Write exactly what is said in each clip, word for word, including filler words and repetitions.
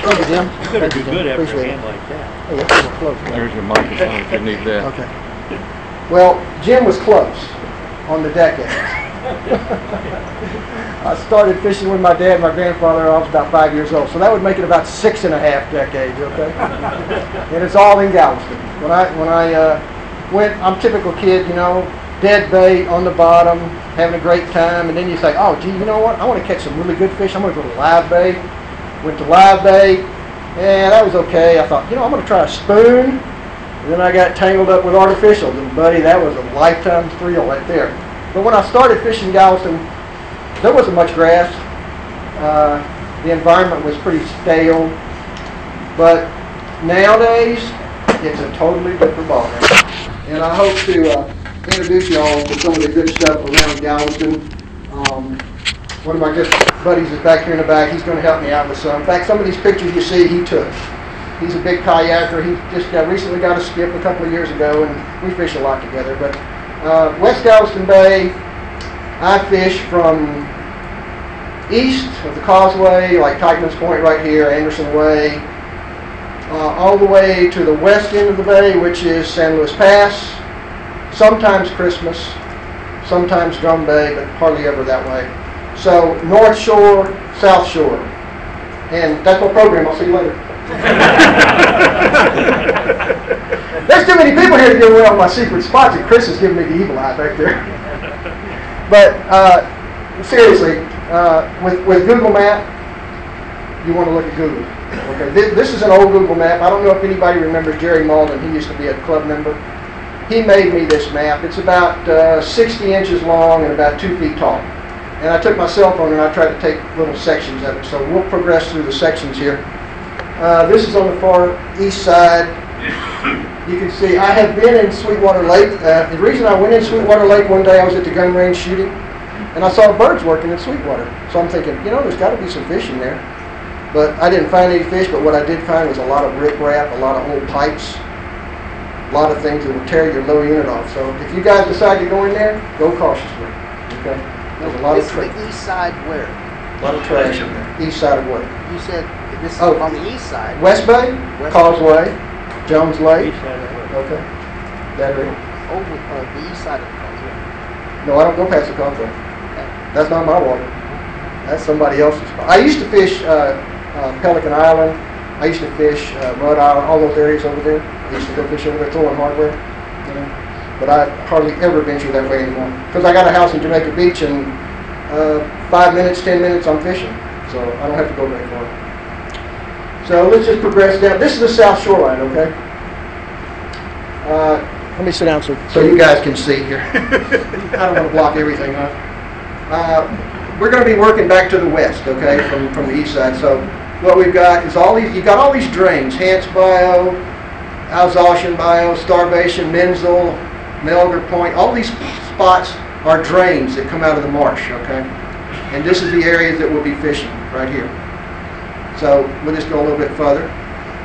Thank you, Jim. You better do good after a game like that. Hey, that's a little close. There's your microphone if you need that. Okay. Well, Jim was close on the decades. I started fishing with my dad and my grandfather when I was about five years old, so that would make it about six and a half decades, okay? And it's all in Galveston. When I when I uh, went, I'm a typical kid, you know, dead bait on the bottom, having a great time, and then you say, oh, gee, you know what? I want to catch some really good fish. I'm going to go to live bait. Went to live bait, and that was okay. I thought, you know, I'm going to try a spoon. And then I got tangled up with artificials, and buddy, that was a lifetime thrill right there. But when I started fishing Galveston, there wasn't much grass. Uh, the environment was pretty stale. But nowadays, it's a totally different ballgame. And I hope to uh, introduce you all to some of the good stuff around Galveston. Um, one of my good buddies is back here in the back. He's going to help me out with some. In fact, some of these pictures you see, he took. He's a big kayaker. He just got, recently got a skip a couple of years ago, and we fish a lot together. But uh, West Galveston Bay, I fish from east of the causeway, like Teichman's Point right here, Anderson Way, uh, all the way to the west end of the bay, which is San Luis Pass, sometimes Christmas, sometimes Drum Bay, but hardly ever that way. So North Shore, South Shore. And that's my program. I'll see you later. There's too many people here to give away all my secret spots, and Chris is giving me the evil eye back there. But uh, seriously, uh, with, with Google Map, you want to look at Google. Okay, this, this is an old Google map. I don't know if anybody remembers Jerry Malden. He used to be a club member. He made me this map. It's about uh, sixty inches long and about two feet tall. And I took my cell phone and I tried to take little sections of it. So we'll progress through the sections here. Uh, this is on the far east side. You can see I have been in Sweetwater Lake. Uh, the reason I went in Sweetwater Lake one day, I was at the gun range shooting, and I saw birds working in Sweetwater. So I'm thinking, you know, there's got to be some fish in there. But I didn't find any fish, but what I did find was a lot of riprap, a lot of old pipes, a lot of things that will tear your low unit off. So if you guys decide to go in there, go cautiously. Okay? There's a lot This of is trash. the east side where? A lot of trash in there. East side of what? You said this is Oh. on the east side. West Bay, West Causeway, Jones Lake. East side of the road. Okay. That area. Over uh, the east side of the causeway. No, I don't go past the Causeway. Okay. That's not my water. That's somebody else's. I used to fish uh, uh, Pelican Island. I used to fish uh, Mud Island, all those areas over there. I used to go fish over there, throwing hardware. You know? But I hardly ever venture that way anymore. Because I got a house in Jamaica Beach, and uh, five minutes, ten minutes, I'm fishing. So I don't have to go very far. So let's just progress down. This is the south shoreline, okay? Uh, let me sit down so, so you guys can see here. I don't want to block everything up. Uh, we're going to be working back to the west, okay, from, from the east side. So what we've got is all these, you've got all these drains, Hance Bayou, Alsatian Bayou, Starvation, Menzel, Melgar Point. All these spots are drains that come out of the marsh, okay? And this is the areas that we'll be fishing right here. So we'll just go a little bit further. Uh,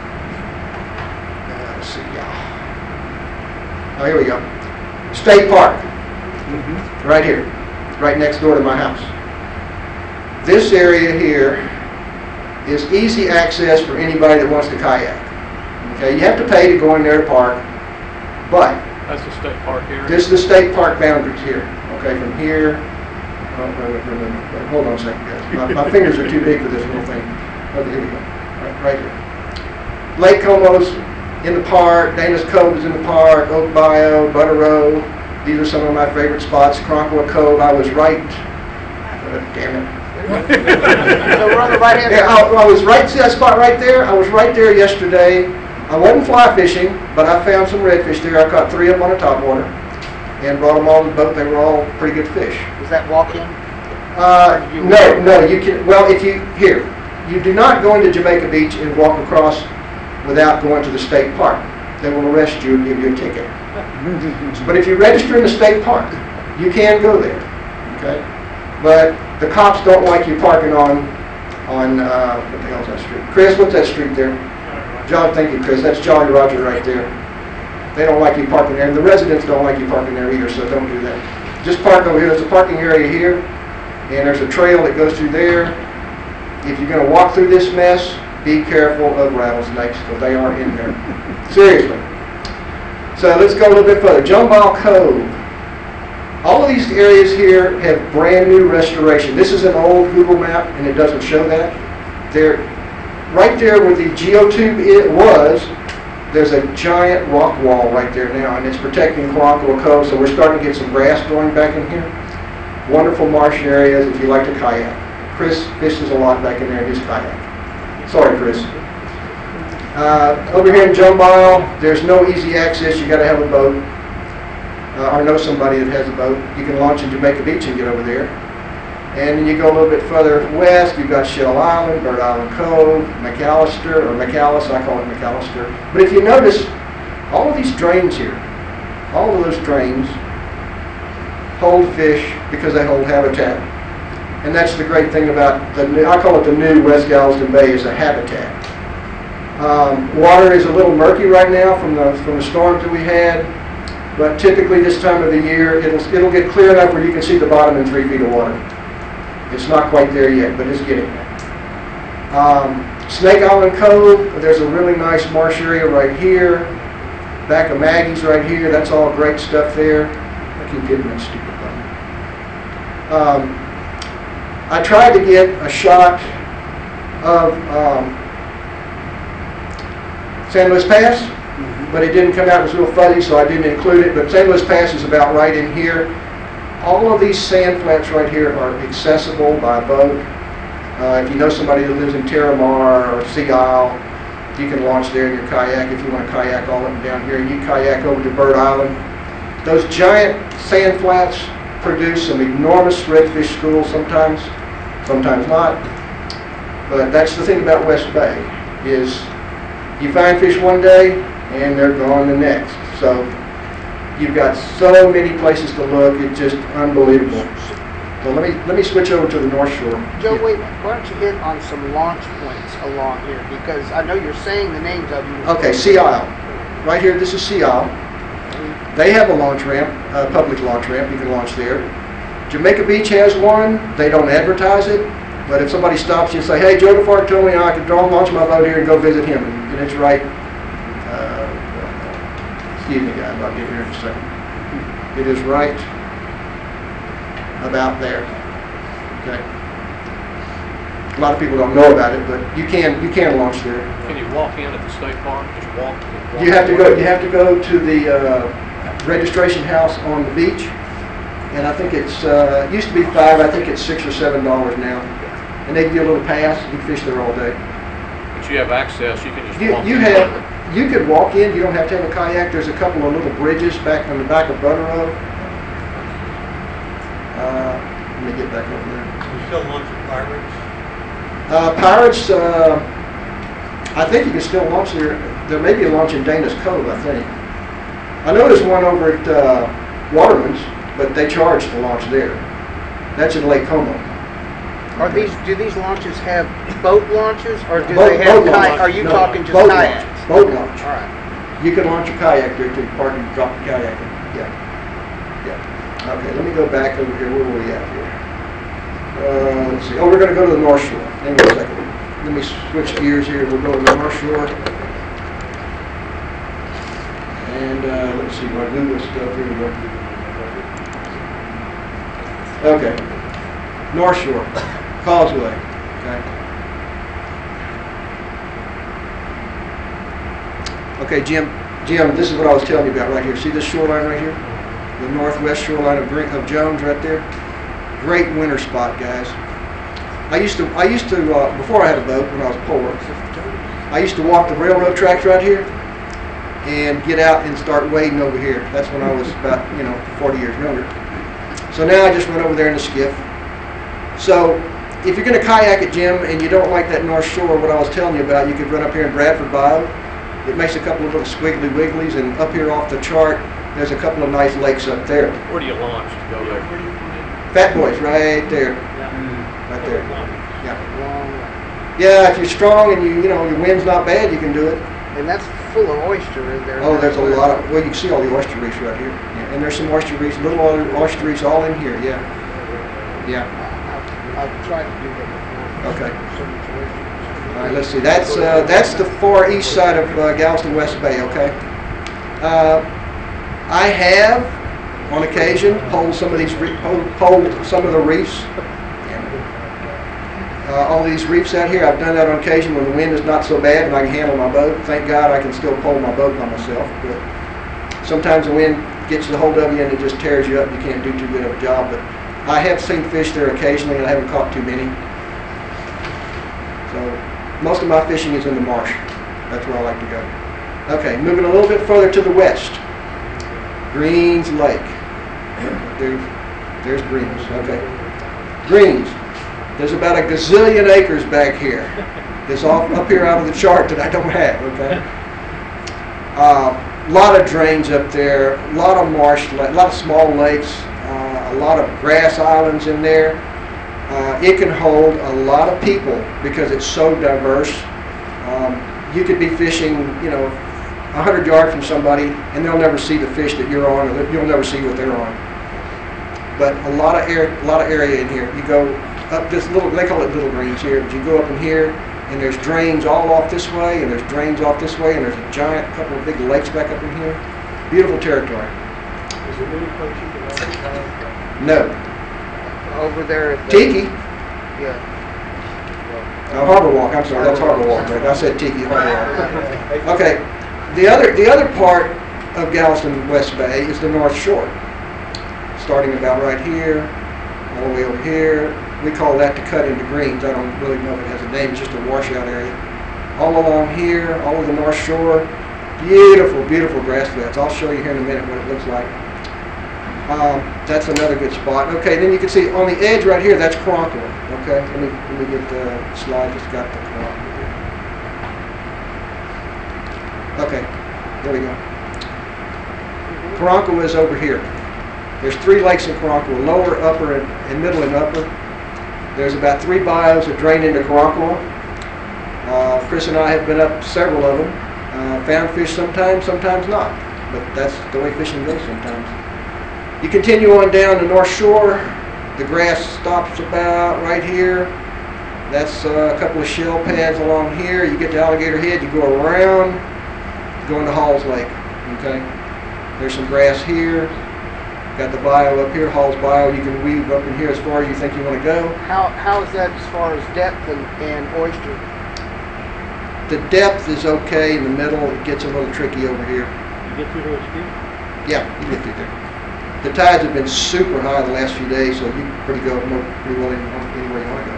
let's see, yeah. Oh, here we go. State Park, mm-hmm. Right here, right next door to my house. This area here is easy access for anybody that wants to kayak. Okay, you have to pay to go in there to park, but That's the state park area. this is the state park boundaries here. Okay, from here. Oh, wait, wait, wait, wait, wait. Hold on a second, guys. My, my fingers are too big for this little thing. Okay, here we go. Right, right here. Lake Como's in the park. Dana's Cove is in the park. Oak Bayou, Butter Row. These are some of my favorite spots. Cronqua Cove. I was right. Uh, damn it. So we're on the right hand Yeah, side. I, I was right. See that spot right there? I was right there yesterday. I wasn't fly fishing, but I found some redfish there. I caught three of them on a topwater and brought them all in the boat. They were all pretty good fish. Is that walk-in? Uh, no, no, you can, well, if you, here, you do not go into Jamaica Beach and walk across without going to the state park. They will arrest you and give you a ticket. But if you register in the state park, you can go there, okay? But the cops don't like you parking on, on, uh, what the hell's that street? Chris, what's that street there? John, thank you, Chris. That's Jolly Roger right there. They don't like you parking there, and the residents don't like you parking there either, so don't do that. Just park over here. There's a parking area here, and there's a trail that goes through there. If you're going to walk through this mess, be careful of rattlesnakes because they are in there. Seriously. So let's go a little bit further. Jumbile Cove. All of these areas here have brand new restoration. This is an old Google map and it doesn't show that. There, right there where the geotube it was, there's a giant rock wall right there now, and it's protecting Karankawa Cove, so we're starting to get some grass growing back in here. Wonderful marsh areas if you like to kayak. Chris fishes a lot back in there in his kayak. Sorry, Chris. Uh, over here in Jumbile, there's no easy access. You got to have a boat, uh, or know somebody that has a boat. You can launch in Jamaica Beach and get over there. And then you go a little bit further west, you've got Shell Island, Bird Island Cove, McAllister, or McAllis, I call it McAllister. But if you notice, all of these drains here, all of those drains hold fish because they hold habitat. And that's the great thing about the new, I call it the new West Galveston Bay, is a habitat. Um, water is a little murky right now from the, from the storms that we had, but typically this time of the year, it'll, it'll get clear enough where you can see the bottom in three feet of water. It's not quite there yet, but it's getting there. Um, Snake Island Cove, there's a really nice marsh area right here. Back of Maggie's right here, that's all great stuff there. I keep hitting that stupid button. Um, I tried to get a shot of um, San Luis Pass, but it didn't come out. It was real fuzzy, so I didn't include it. But San Luis Pass is about right in here. All of these sand flats right here are accessible by boat. Uh, if you know somebody that lives in Terramar or Sea Isle, you can launch there in your kayak if you want to kayak all up and down here. You kayak over to Bird Island. Those giant sand flats produce some enormous redfish schools sometimes, sometimes not. But that's the thing about West Bay, is you find fish one day and they're gone the next. So you've got so many places to look, it's just unbelievable. So let me let me switch over to the North Shore. Joe, Yeah. wait, why don't you hit on some launch points along here? Because I know you're saying the names of them. Okay, Sea Isle. Right here, this is Sea Isle. They have a launch ramp, a public launch ramp. You can launch there. Jamaica Beach has one. They don't advertise it, but if somebody stops you and say, "Hey, Joe DeFark told me I could draw, launch my boat here and go visit him," and it's right. Uh, excuse me, guys. I'll get here in a second. It is right about there. Okay. A lot of people don't know about it, but you can you can launch there. Can you walk in at the state park? Just walk? walk You have to go. You have to go to the uh, registration house on the beach, and I think it's uh, it used to be five. I think it's six or seven dollars now, and they give you a little pass. You can fish there all day. But you have access. You can just You walk you in. have you could walk in. You don't have to have a kayak. There's a couple of little bridges back on the back of Butter Road. Uh, let me get back over there. You still launch at Pirates? Uh, Pirates, uh, I think you can still launch there. There may be a launch in Dana's Cove, I think. I know there's one over at uh, Waterman's, but they charge to launch there. That's in Lake Como. Are these? Do these launches have boat launches, or do Boat- they have? boat Ki- launch. are you No, talking just boat kayaks? launch. Boat launch. All right. You can launch a kayak there too. Park and drop the kayak in. Yeah. Yeah. Okay, let me go back over here. Where were we at here? Uh, let's see. Oh, we're going to go to the North Shore. Hang on a second. Let me switch gears here. We'll go to the North Shore. And uh, let's see my Google stuff. Here we go. Okay. North Shore. Causeway. Okay. Okay, Jim. Jim, this is what I was telling you about right here. See this shoreline right here? The northwest shoreline of, Green, of Jones right there. Great winter spot, guys. I used to, I used to, uh, before I had a boat when I was poor, I used to walk the railroad tracks right here and get out and start wading over here. That's when I was about, you know, forty years younger. So now I just run over there in a skiff. So if you're going to kayak at Jim and you don't like that North Shore, what I was telling you about, you could run up here in Bradford Bayou. It makes a couple of little squiggly wigglies, and up here off the chart, there's a couple of nice lakes up there. Where do you launch to go there? Where do you Fat Boys, right there, Yeah. right there. Yeah, Long way. yeah. If you're strong and you, you know, your wind's not bad, you can do it. And that's full of oyster in there. Oh, there's a lot of. Well, you can see all the oyster reefs right here, yeah. And there's some oyster reefs, little other oyster reefs, all in here. Yeah, yeah. I've, I've tried to do that before. Okay. So much oyster. right, let's see. That's uh, that's the far east side of uh, Galveston West Bay. Okay. Uh, I have, on occasion, poled some of these re- poled, poled some of the reefs. Uh, all these reefs out here, I've done that on occasion when the wind is not so bad and I can handle my boat. Thank God I can still pole my boat by myself. But sometimes the wind gets a hold of you and it just tears you up and you can't do too good of a job. But I have seen fish there occasionally and I haven't caught too many. So most of my fishing is in the marsh. That's where I like to go. Okay, moving a little bit further to the west. Greens Lake. There's, there's Greens. Okay. Greens. There's about a gazillion acres back here. That's off up here out of the chart that I don't have. Okay. A uh, lot of drains up there. A lot of marsh. A lot of small lakes. Uh, a lot of grass islands in there. Uh, it can hold a lot of people because it's so diverse. Um, you could be fishing, you know, a hundred yards from somebody, and they'll never see the fish that you're on, or you'll never see what they're on. But a lot of air, a lot of area in here. You go up this little, they call it Little Greens here, but you go up in here, and there's drains all off this way, and there's drains off this way, and there's a giant couple of big lakes back up in here. Beautiful territory. Is there any place you can advertise? No. Over there at the, Tiki. Yeah. Uh, Harbor Walk. I'm sorry, that's Harbor Walk. Right? I said Tiki. Harbor Walk. Okay. The other, the other part of Galveston West Bay is the North Shore, starting about right here, all the way over here. We call that the cut into Greens. I don't really know if it has a name. It's just a washout area. All along here, all of the North Shore, beautiful, beautiful grass flats. I'll show you here in a minute what it looks like. Um, that's another good spot. Okay, then you can see on the edge right here, that's Karankawa. Okay, let me let me get the slide that's got the Karankawa here. Okay, there we go. Karankawa is over here. There's three lakes in Karankawa: lower, upper, and, and middle and upper. There's about three bayous that drain into Karankawa. Uh, Chris and I have been up several of them. Uh, found fish sometimes, sometimes not. But that's the way fishing goes sometimes. You continue on down the North Shore. The grass stops about right here. That's uh, a couple of shell pads along here. You get to Alligator Head, you go around, go into Halls Lake. Okay. There's some grass here. Got the bayou up here, Halls Bayou. You can weave up in here as far as you think you want to go. How how is that as far as depth and, and oyster? The depth is okay in the middle. It gets a little tricky over here. You get through those feet? Yeah, you get through there. The tides have been super high the last few days, so you can pretty go pretty well anywhere you want to go.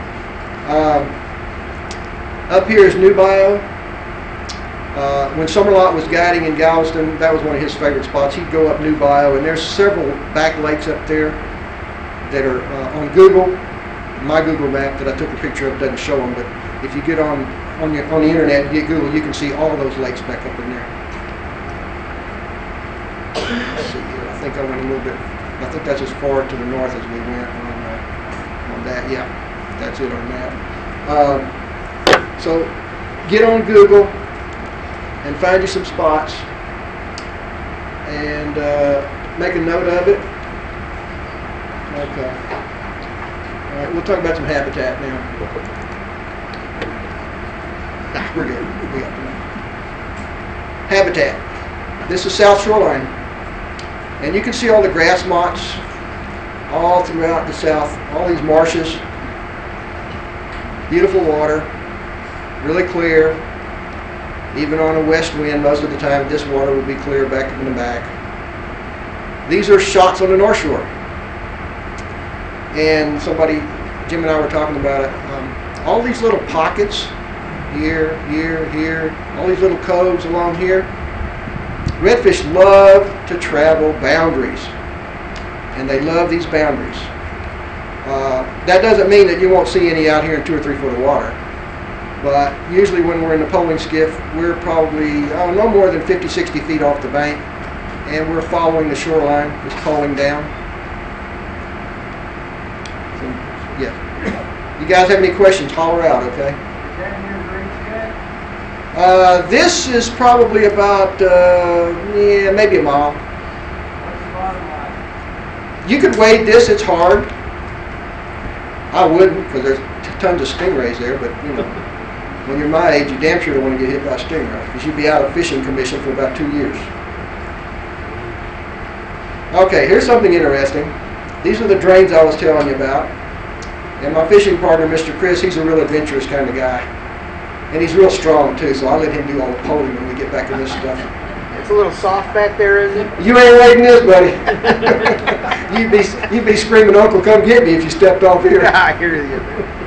Um, up here is New Bayou. Uh, when Summerlot was guiding in Galveston, that was one of his favorite spots. He'd go up New Bayou, and there's several back lakes up there that are uh, on Google. My Google map that I took a picture of doesn't show them, but if you get on on, your, on the internet and get Google, you can see all those lakes back up in there. Let's see here. I think I went a little bit. I think that's as far to the north as we went on uh, on that. Yeah, that's it on that. Um, so get on Google and find you some spots and uh, make a note of it. Okay. All right, we'll talk about some habitat now. Nah, we're good. We got enough. Habitat. This is South Shoreline. And you can see all the grass mottes all throughout the south, all these marshes. Beautiful water, really clear. Even on a west wind, most of the time this water would be clear back in the back. These are shots on the North Shore. And somebody, Jim and I were talking about it, um, all these little pockets, here, here, here, all these little coves along here, redfish love to travel boundaries, and they love these boundaries. Uh, that doesn't mean that you won't see any out here in two or three foot of water, but usually when we're in the poling skiff, we're probably oh, no more than fifty, sixty feet off the bank, and we're following the shoreline, just poling down. So, yeah. You guys have any questions, holler out, okay? Uh, this is probably about, uh, yeah, maybe a mile. What's the bottom line? You could wade this, it's hard. I wouldn't, because there's t- tons of stingrays there, but, you know. when you're my age, you damn sure don't want to get hit by a stingray because you'd be out of fishing commission for about two years. Okay, here's something interesting. These are the drains I was telling you about. And my fishing partner, Mister Chris, he's a real adventurous kind of guy. And he's real strong too, so I'll let him do all the pulling when we get back to this stuff. It's a little soft back there, isn't it? You ain't wading this, buddy. you'd be you'd be screaming, "Uncle, come get me!" if you stepped off here. I hear you.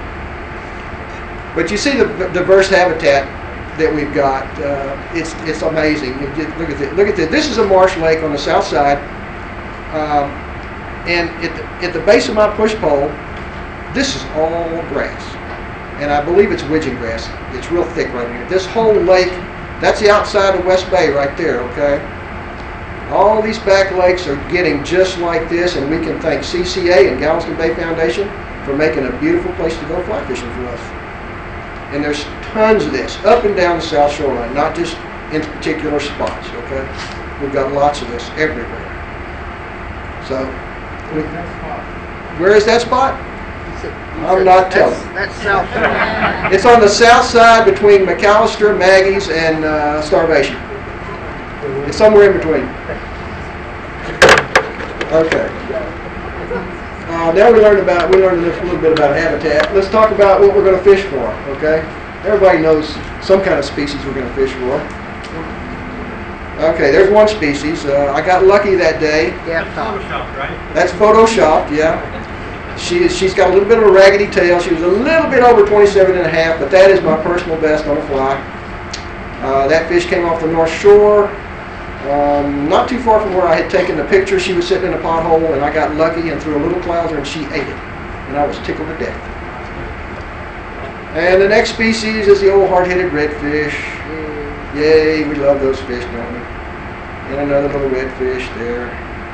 But you see the the diverse habitat that we've got. Uh, it's it's amazing. You just look at it. Look at this. This is a marsh lake on the south side, um, and at the, at the base of my push pole, this is all grass, and I believe it's widgeon grass. It's real thick right here. This whole lake. That's the outside of West Bay right there, okay? All these back lakes are getting just like this, and we can thank C C A and Galveston Bay Foundation for making a beautiful place to go fly fishing for us. And there's tons of this up and down the South Shoreline, not just in particular spots, okay? We've got lots of this everywhere. So, we, where is that spot? I'm not telling. That's, that's South Shore. It's on the south side between McAllister, Maggie's, and uh, Starvation. It's somewhere in between. Okay. Uh, now we learned about we learned a little bit about habitat. Let's talk about what we're going to fish for. Okay. Everybody knows some kind of species we're going to fish for. Okay. There's one species. Uh, I got lucky that day. Gap top. That's photoshopped. Yeah. She, she's got a little bit of a raggedy tail. She was a little bit over twenty-seven and a half, but that is my personal best on a fly. Uh, that fish came off the North Shore, um, not too far from where I had taken the picture. She was sitting in a pothole, and I got lucky and threw a little clouser, and she ate it. And I was tickled to death. And the next species is the old hard-headed redfish. Yay, we love those fish, don't we? And another little redfish there.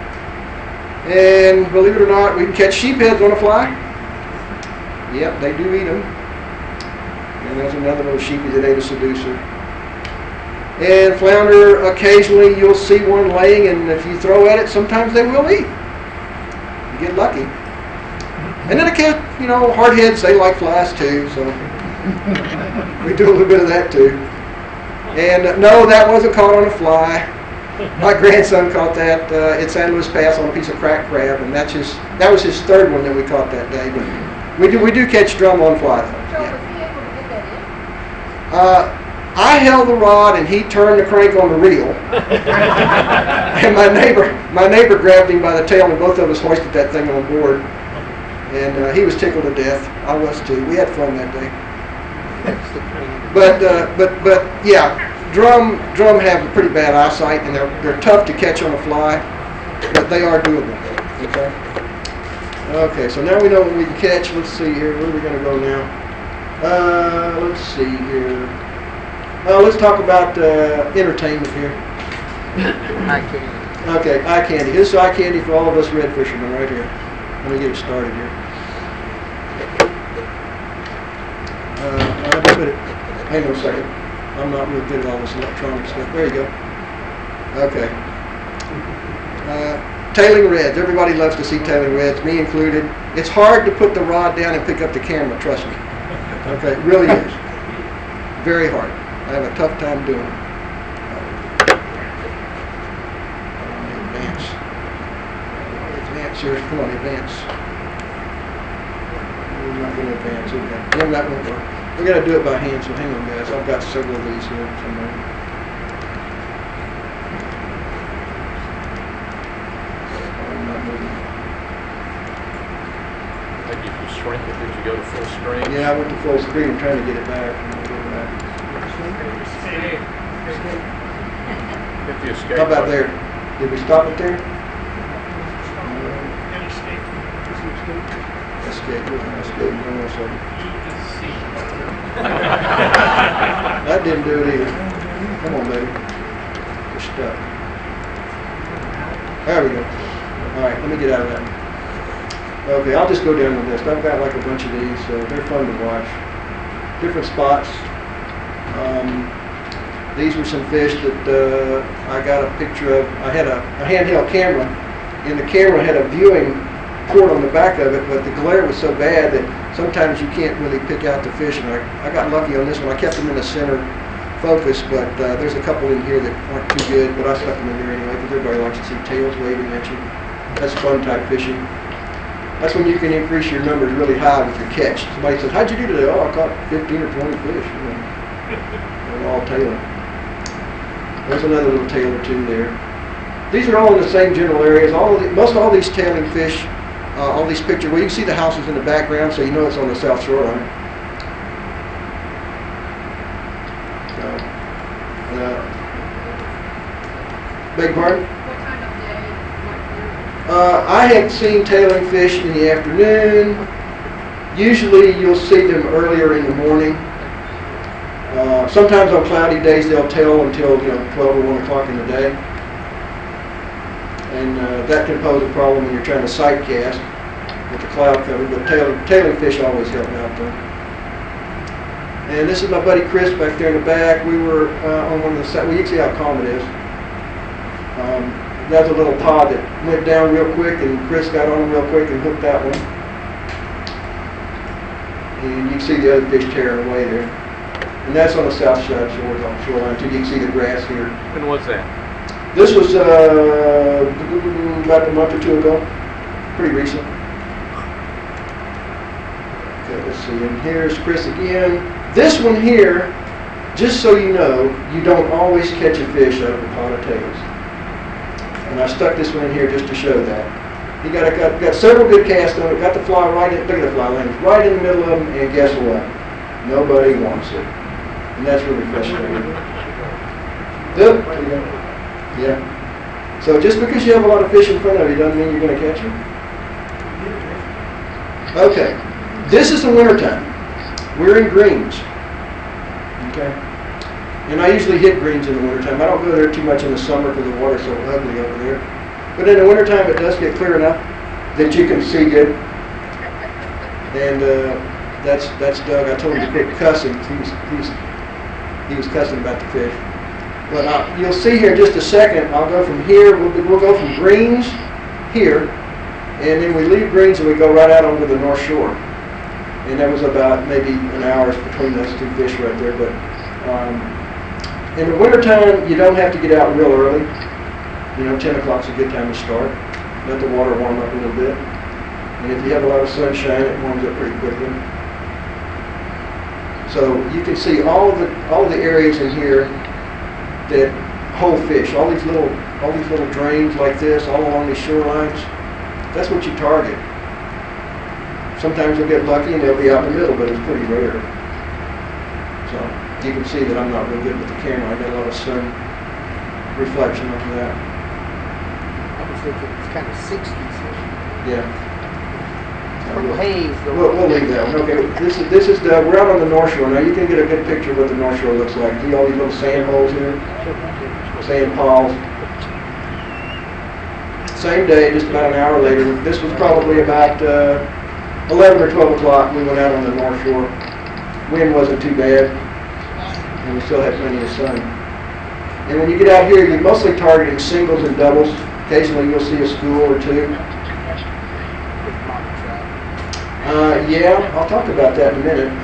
And believe it or not, we can catch sheepheads on a fly. Yep, they do eat them. And there's another little sheepy that ate a seducer. And flounder, occasionally you'll see one laying, and if you throw at it, sometimes they will eat. You get lucky. And then a cat, you know, hardheads, they like flies too, so we do a little bit of that too. And uh, no, that wasn't caught on a fly. My grandson caught that uh, at San Luis Pass on a piece of cracked crab, and that's his. That was his third one that we caught that day. But we do we do catch drum on fly though. Joe, Yeah. was he able to get that in? Uh, I held the rod and he turned the crank on the reel, and my neighbor my neighbor grabbed him by the tail, and both of us hoisted that thing on board, and uh, he was tickled to death. I was too. We had fun that day. But uh, but but yeah. Drum, drum have a pretty bad eyesight, and they're they're tough to catch on a fly, but they are doable. Okay. Okay. So now we know what we can catch. Let's see here. Where are we going to go now? Uh, let's see here. Uh, let's talk about uh, entertainment here. Eye candy. Okay, eye candy. This is eye candy for all of us red fishermen right here. Let me get it started here. Uh, I have to put it. Hang on a second. I'm not real good at all this electronic stuff. There you go. Okay. Uh, tailing reds. Everybody loves to see tailing reds, me included. It's hard to put the rod down and pick up the camera, trust me. Okay, it really is. Very hard. I have a tough time doing it. Advance. Advance here. Come on, advance. We're not going to advance. Okay. No, that won't work. We got to do it by hand, so hang on, guys. I've got several of these here somewhere. I'm not moving. Maybe if you shrink it, did you go to full screen? Yeah, I went to full screen. I'm trying to get it back. I'm gonna get it back. Hit the escape How about button. there? Did we stop it there? Escape. Escape. Hang on a second. That didn't do it either. Come on, baby. You're stuck. There we go. All right, let me get out of that. Okay, I'll just go down the list. I've got like a bunch of these, so they're fun to watch. Different spots. Um, these were some fish that uh, I got a picture of. I had a, a handheld camera, and the camera had a viewing port on the back of it, but the glare was so bad that sometimes you can't really pick out the fish, and I, I got lucky on this one. I kept them in the center focus, but uh, there's a couple in here that aren't too good, but I stuck them in there anyway because everybody likes to see tails waving at you. That's fun type fishing. That's when you can increase your numbers really high with your catch. Somebody says, how'd you do today? Oh, I caught fifteen or twenty fish. You know, they're all tailing. There's another little tail or two there. These are all in the same general areas. All of the, most all these tailing fish, uh, all these pictures, well, you can see the houses in the background, so you know it's on the South Shoreline. So, uh, beg pardon? What time of day, what year? Uh, I have seen tailing fish in the afternoon. Usually you'll see them earlier in the morning. Uh, sometimes on cloudy days they'll tail until you know twelve or one o'clock in the day. And uh, that can pose a problem when you're trying to sight cast with the cloud cover, but tailing, tailing fish always help out though. And this is my buddy Chris back there in the back. We were uh, on one of the sites. Well, you can see how calm it is. Um, That's a little pod that went down real quick, and Chris got on real quick and hooked that one. And you can see the other fish tearing away there. And that's on the south side shore, on shoreline too. You can see the grass here. When was that? This was uh, about a month or two ago. Pretty recent. Okay, let's see. And here's Chris again. This one here, just so you know, you don't always catch a fish out of a pot of tails. And I stuck this one in here just to show that. He got, a, got got several good casts on it, got the fly right in, look at the fly lane, right in the middle of them, and guess what? Nobody wants it. And that's really frustrating. Good? Yeah. So just because you have a lot of fish in front of you doesn't mean you're going to catch them. Okay. This is the winter time. We're in greens. Okay. And I usually hit greens in the wintertime. I don't go there too much in the summer because the water's so ugly over there. But in the wintertime, it does get clear enough that you can see good. And uh, that's that's Doug. I told him to quit cussing. He was, he was, he was cussing about the fish. But uh, you'll see here in just a second, I'll go from here. We'll, we'll go from greens here. And then we leave greens and we go right out onto the North Shore. And that was about maybe an hour between those two fish right there. But um, in the wintertime, you don't have to get out real early. You know, ten o'clock's a good time to start. Let the water warm up a little bit. And if you have a lot of sunshine, it warms up pretty quickly. So you can see all of the all of the areas in here that hold fish. All these little all these little drains like this, all along these shorelines. That's what you target. Sometimes you'll get lucky and they'll be out in the middle, but it's pretty rare. So you can see that I'm not real good with the camera. I got a lot of sun reflection on that. I was thinking it's kind of sixties. Yeah. Purple haze. going We'll, we'll leave that one. Okay, this is this is the we're out on the North Shore now. You can get a good picture of what the North Shore looks like. See all these little sand holes here, sand piles. Same day, just about an hour later. This was probably about uh, eleven or twelve o'clock. We went out on the North Shore. Wind wasn't too bad, and we still had plenty of sun. And when you get out here, you're mostly targeting singles and doubles. Occasionally, you'll see a school or two. Uh, yeah, I'll talk about that in a minute.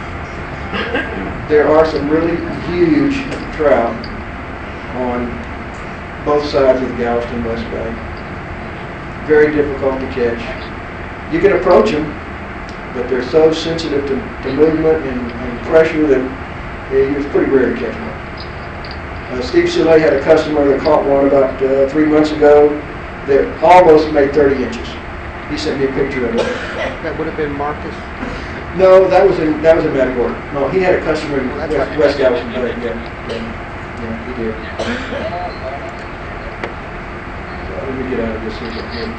There are some really huge trout on both sides of the Galveston West Bay. Very difficult to catch. You can approach them, but they're so sensitive to, to movement and, and pressure that it's pretty rare to catch one. Uh, Steve Soule had a customer that caught one about uh, three months ago that almost made thirty inches. He sent me a picture of it. That would have been Marcus. No, that was in that was in Matagorda. No, he had a customer in Well, that's West, right. West Galveston Bay. Yeah, yeah, yeah, he did. So let me get out of this here. Again.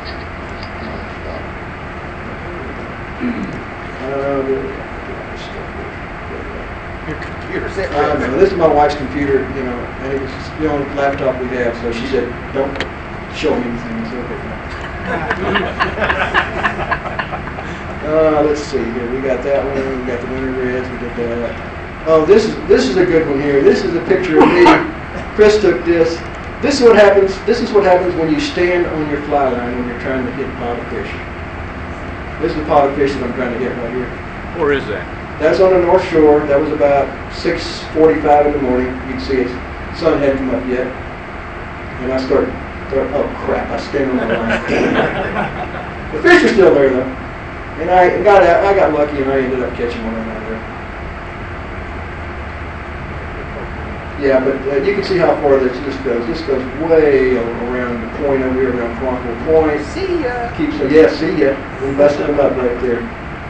Uh, where we at? Your computer's at I don't know. This is my wife's computer, you know, and it was the only laptop we have. So she said, "Don't show me anything." So okay. Uh, let's see here. We got that one. We got the winter reds. We did that. Oh, this is this is a good one here. This is a picture of me. Chris took this. This is what happens. This is what happens when you stand on your fly line when you're trying to hit a pot of fish. This is the pot of fish that I'm trying to get right here. Where is that? That's on the North Shore. That was about six forty-five in the morning. You can see it. The sun hadn't come up yet. And I started, started oh crap, I stand on the line. The fish are still there though. And I got out, I got lucky and I ended up catching one out there. Yeah, but uh, you can see how far this, this goes. This goes way around the point over here, around Quantico Point. See ya. Keeps them, yeah, see ya. We busted them up right there.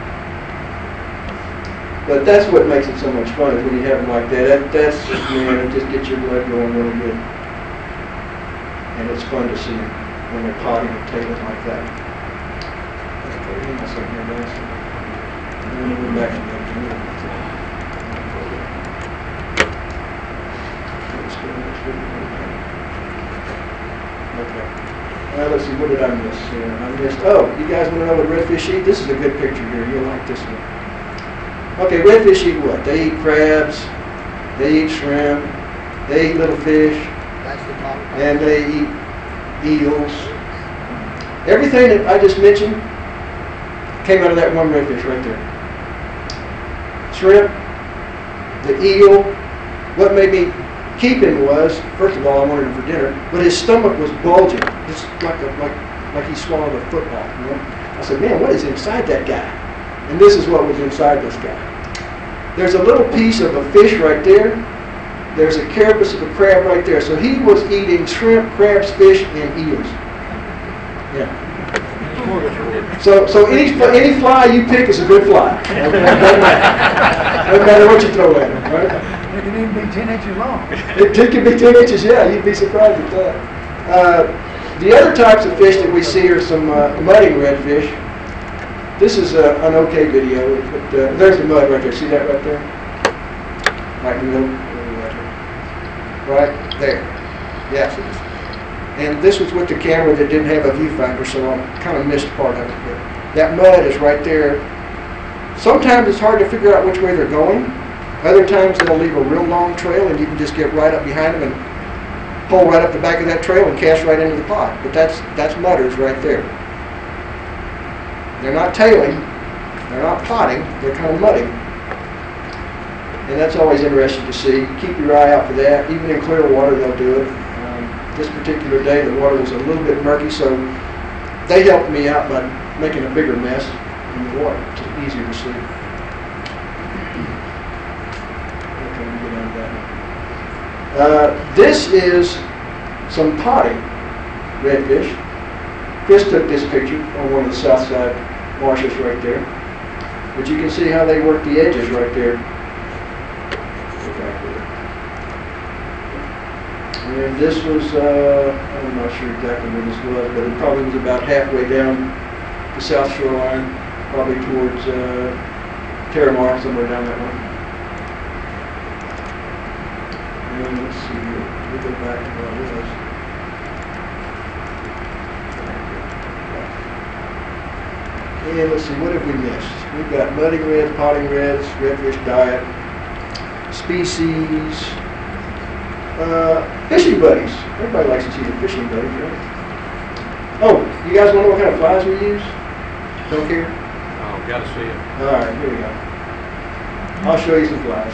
But that's what makes it so much fun, is when you have them like that. that that's, man, it just gets your blood going really good. And it's fun to see them when they're potting and tailing like that. Okay, hang on a second here, guys. And then we'll go back to that. Okay. Now let's see, what did I miss here? I missed, oh, you guys want to know what redfish eat? This is a good picture here. You'll like this one. Okay, redfish eat what? They eat crabs, they eat shrimp, they eat little fish, That's the bottom. and they eat eels. Everything that I just mentioned came out of that one redfish right there. Shrimp, the eel. What made me keep him was, first of all, I wanted him for dinner, but his stomach was bulging, just like a, like like he swallowed a football. You know? I said, man, what is inside that guy? And this is what was inside this guy. There's a little piece of a fish right there. There's a carapace of a crab right there. So he was eating shrimp, crabs, fish, and eels. Yeah. So so any any fly you pick is a good fly. Doesn't matter. Doesn't matter what you throw at him, right? It can even be ten inches long. It, it can be ten inches, yeah. You'd be surprised at that. Uh, the other types of fish that we see are some uh, mudding redfish. This is uh, an okay video. But, uh, there's the mud right there. See that right there? Right in the middle. Right there. Yeah. And this was with the camera that didn't have a viewfinder, so I kind of missed part of it. But that mud is right there. Sometimes it's hard to figure out which way they're going. Other times they'll leave a real long trail and you can just get right up behind them and pull right up the back of that trail and cast right into the pot. But that's that's mudders right there. They're not tailing, they're not potting, they're kind of mudding. And that's always interesting to see. Keep your eye out for that. Even in clear water they'll do it. Um, this particular day the water was a little bit murky, so they helped me out by making a bigger mess in the water. It's easier to see. Uh, this is some potting redfish. Chris took this picture on one of the south side marshes right there. But you can see how they work the edges right there. And this was, uh, I'm not sure exactly where this was, but it probably was about halfway down the south shoreline, probably towards uh, Terramar, somewhere down that way. And let's see here. We'll go back to what it was. And let's see, what have we missed? We've got mudding reds, potting reds, redfish diet, species, uh, fishing buddies. Everybody likes to see the fishing buddies, right? Oh, you guys want to know what kind of flies we use? Don't care? Oh, gotta see it. All right, here we go. I'll show you some flies.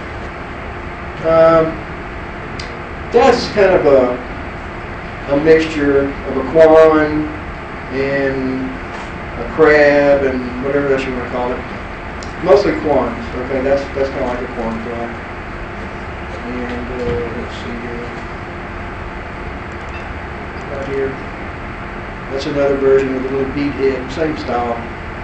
Um, that's kind of a, a mixture of a quan and a crab and whatever else you want to call it. Mostly quans. Okay, that's that's kind of like a quan fly. And uh, let's see here. Right here. That's another version with a little bead head, same style.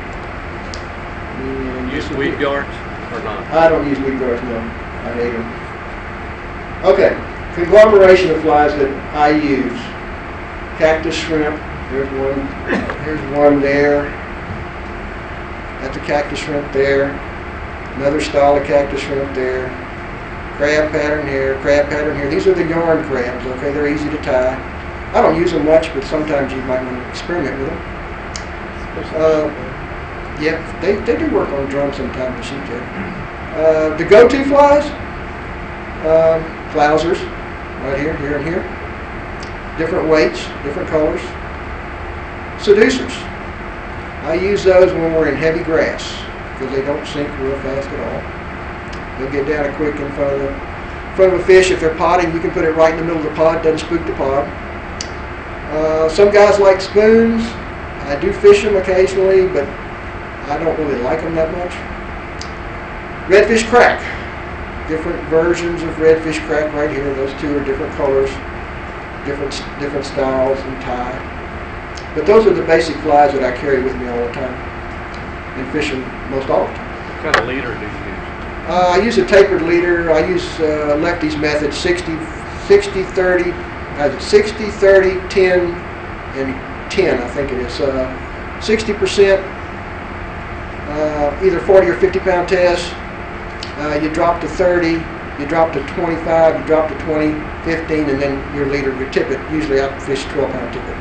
And Use weed guards or not? I don't use weed guards, no. I hate them. Okay, conglomeration of flies that I use. Cactus shrimp. There's one. Here's one there. That's a cactus shrimp there. Another style of cactus shrimp there. Crab pattern here. Crab pattern here. These are the yarn crabs. Okay, they're easy to tie. I don't use them much, but sometimes you might want to experiment with them. Uh, yeah, they, they do work on drum sometimes with sheephead. Uh, the go-to flies, uh, flousers, right here, here, and here. Different weights, different colors. Seducers. I use those when we're in heavy grass because they don't sink real fast at all. They'll get down quick in front of the in front of a fish. If they're potting, you can put it right in the middle of the pod. Doesn't spook the pod. Uh, some guys like spoons. I do fish them occasionally, but I don't really like them that much. Redfish crack. Different versions of redfish crack right here. Those two are different colors, different different styles and tie. But those are the basic flies that I carry with me all the time and fish them most all the time. What kind of leader do you use? Uh, I use a tapered leader. I use uh, Lefty's method, sixty, sixty, thirty, uh, sixty, thirty, ten, and ten, I think it is. Uh, sixty percent, uh, either forty or fifty pound test. Uh, you drop to thirty, you drop to twenty-five, you drop to twenty, fifteen, and then your leader, your tippet. Usually I fish twelve pound tippet.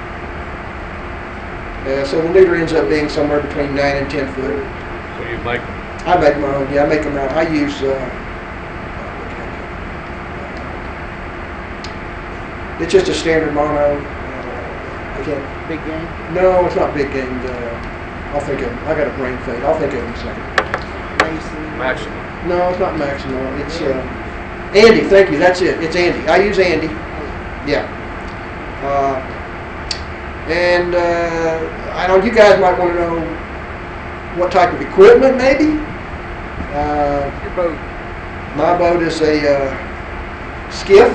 Uh, so the leader ends up being somewhere between nine and ten foot. So you make them? I make my own. Yeah, I make them out. I use. Uh, it's just a standard mono. Uh, I can't. Big game? No, it's not big game. Uh, I'll think of. I got a brain fade. I'll think of it in a second. Mason? Maximum. No, it's not Maximo. It's uh, Andy. Thank you. That's it. It's Andy. I use Andy. Yeah. Uh, and uh, I know you guys might want to know what type of equipment, maybe. Uh, Your boat? my boat is a uh, skiff.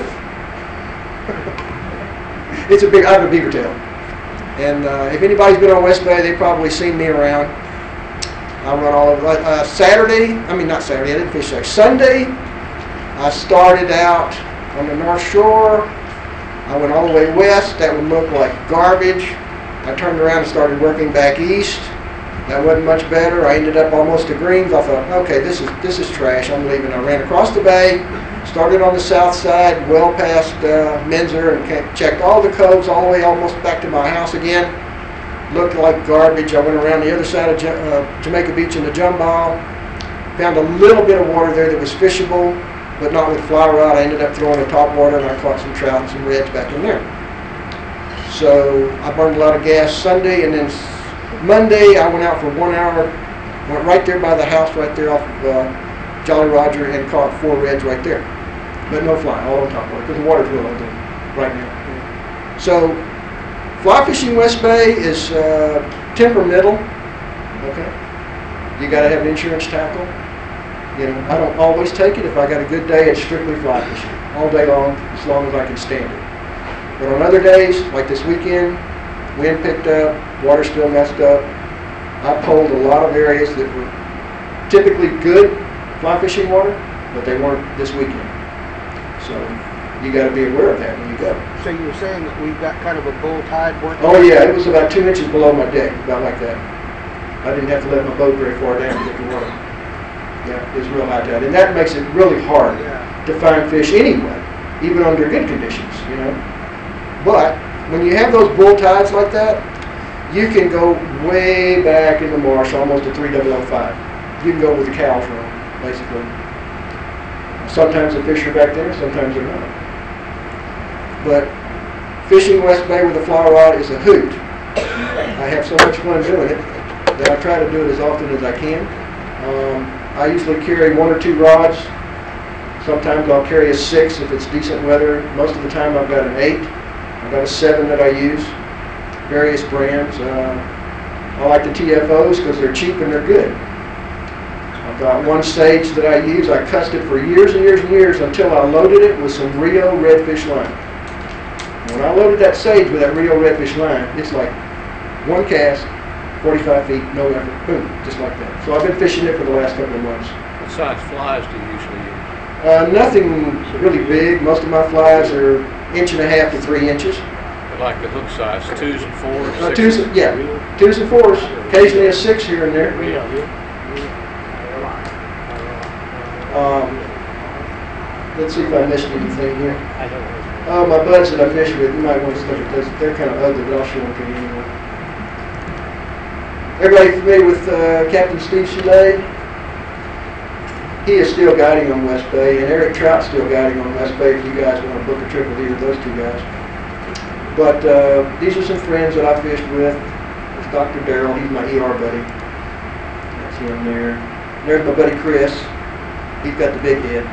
It's a big. I have a beaver tail. And uh, if anybody's been on West Bay, they've probably seen me around. I run all over. Uh, Saturday, I mean not Saturday, I didn't fish there. Sunday, I started out on the North Shore. I went all the way west. That would look like garbage. I turned around and started working back east. That wasn't much better. I ended up almost to Greens. I thought, okay, this is this is trash. I'm leaving. I ran across the bay, started on the south side, well past uh, Menzer, and came, checked all the coves all the way almost back to my house again. Looked like garbage. I went around the other side of uh, Jamaica Beach in the Jumball. Found a little bit of water there that was fishable, but not with fly rod. I ended up throwing the top water, and I caught some trout and some reds back in there. So I burned a lot of gas Sunday, and then Monday I went out for one hour, went right there by the house, right there off of uh, Jolly Roger, and caught four reds right there. But no fly, all on top water, because the water's real low there right now. So fly fishing West Bay is uh, temperamental. Okay, you got to have an insurance tackle. You know, I don't always take it. If I got a good day, it's strictly fly fishing all day long, as long as I can stand it. But on other days, like this weekend, wind picked up, water still messed up. I pulled a lot of areas that were typically good fly fishing water, but they weren't this weekend. So you got to be aware of that when you go. So you were saying that we've got kind of a bull tide working? Oh yeah, it was about two inches below my deck, about like that. I didn't have to let my boat very far down to get the water. Yeah, it was real high tide, and that makes it really hard Yeah. to find fish anyway, even under good conditions, you know. But when you have those bull tides like that, you can go way back in the marsh, almost to three thousand five. You can go with the cows run, basically. Sometimes the fish are back there, sometimes they're not. But fishing West Bay with a fly rod is a hoot. I have so much fun doing it that I try to do it as often as I can. Um, I usually carry one or two rods. Sometimes I'll carry a six if it's decent weather. Most of the time I've got an eight. I've got a seven that I use. Various brands. Uh, I like the T F Os because they're cheap and they're good. I've got one sage that I use. I cussed it for years and years and years until I loaded it with some Rio redfish line. When I loaded that sage with that Rio redfish line, it's like one cast, forty-five feet, no effort, boom, just like that. So I've been fishing it for the last couple of months. What size flies do you usually use? Uh, nothing really big. Most of my flies are inch and a half to three inches. I like the hook size, twos and fours? Uh, sixes? twos, yeah, twos and fours. Occasionally a six here and there. Um, let's see if I missed anything here. Oh, my buds that I fish with, you might want to look at those. They're kind of ugly, but I'll show them to you anyway. Everybody familiar with uh, Captain Steve Soule? He is still guiding on West Bay, and Eric Trout's still guiding on West Bay if you guys want to book a trip with either of those two guys. But uh, these are some friends that I fished with. There's Doctor Darrell, he's my E R buddy. That's him there. There's my buddy Chris. He's got the big head.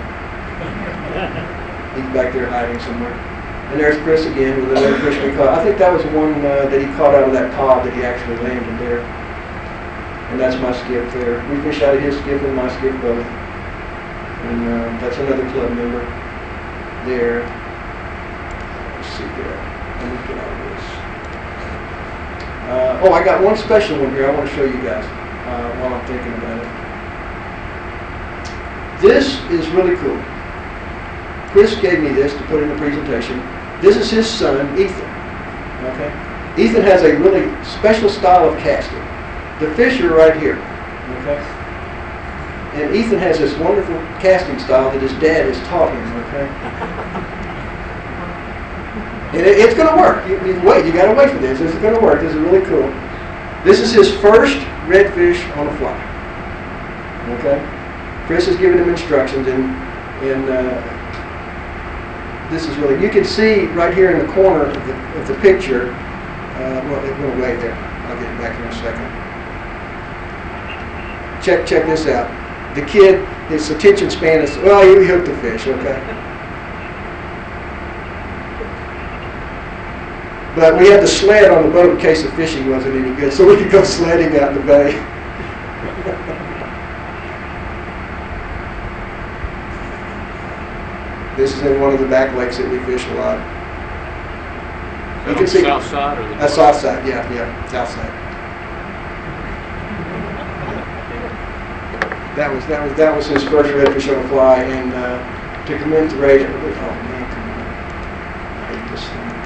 He's back there hiding somewhere. And there's Chris again with another fish we caught. I think that was one uh, that he caught out of that pod that he actually landed there. And that's my skiff there. We fish out of his skiff and my skiff both. And uh, that's another club member there. Let's see there. Let me get out of this. Uh, oh, I got one special one here I want to show you guys uh, while I'm thinking about it. This is really cool. Chris gave me this to put in the presentation. This is his son, Ethan. Okay? Ethan has a really special style of casting. The fish are right here. Okay? And Ethan has this wonderful casting style that his dad has taught him. Okay? And it, it's going to work. You, you wait. You got to wait for this. This is going to work. This is really cool. This is his first redfish on a fly. Okay? Chris has given him instructions, and and. Uh, This is really, you can see right here in the corner of the, of the picture, uh, well, it went away there. I'll get it back in a second. Check, check this out. The kid, his attention span is, well, he hooked the fish, okay? But we had the sled on the boat in case the fishing wasn't any good, so we could go sledding out in the bay. This is in one of the back lakes that we fish a lot. You can see south side or the north? South side, yeah, yeah, south side. That was that was that was his first redfish on a fly, and uh, to commemorate it. Oh man, come on! I hate this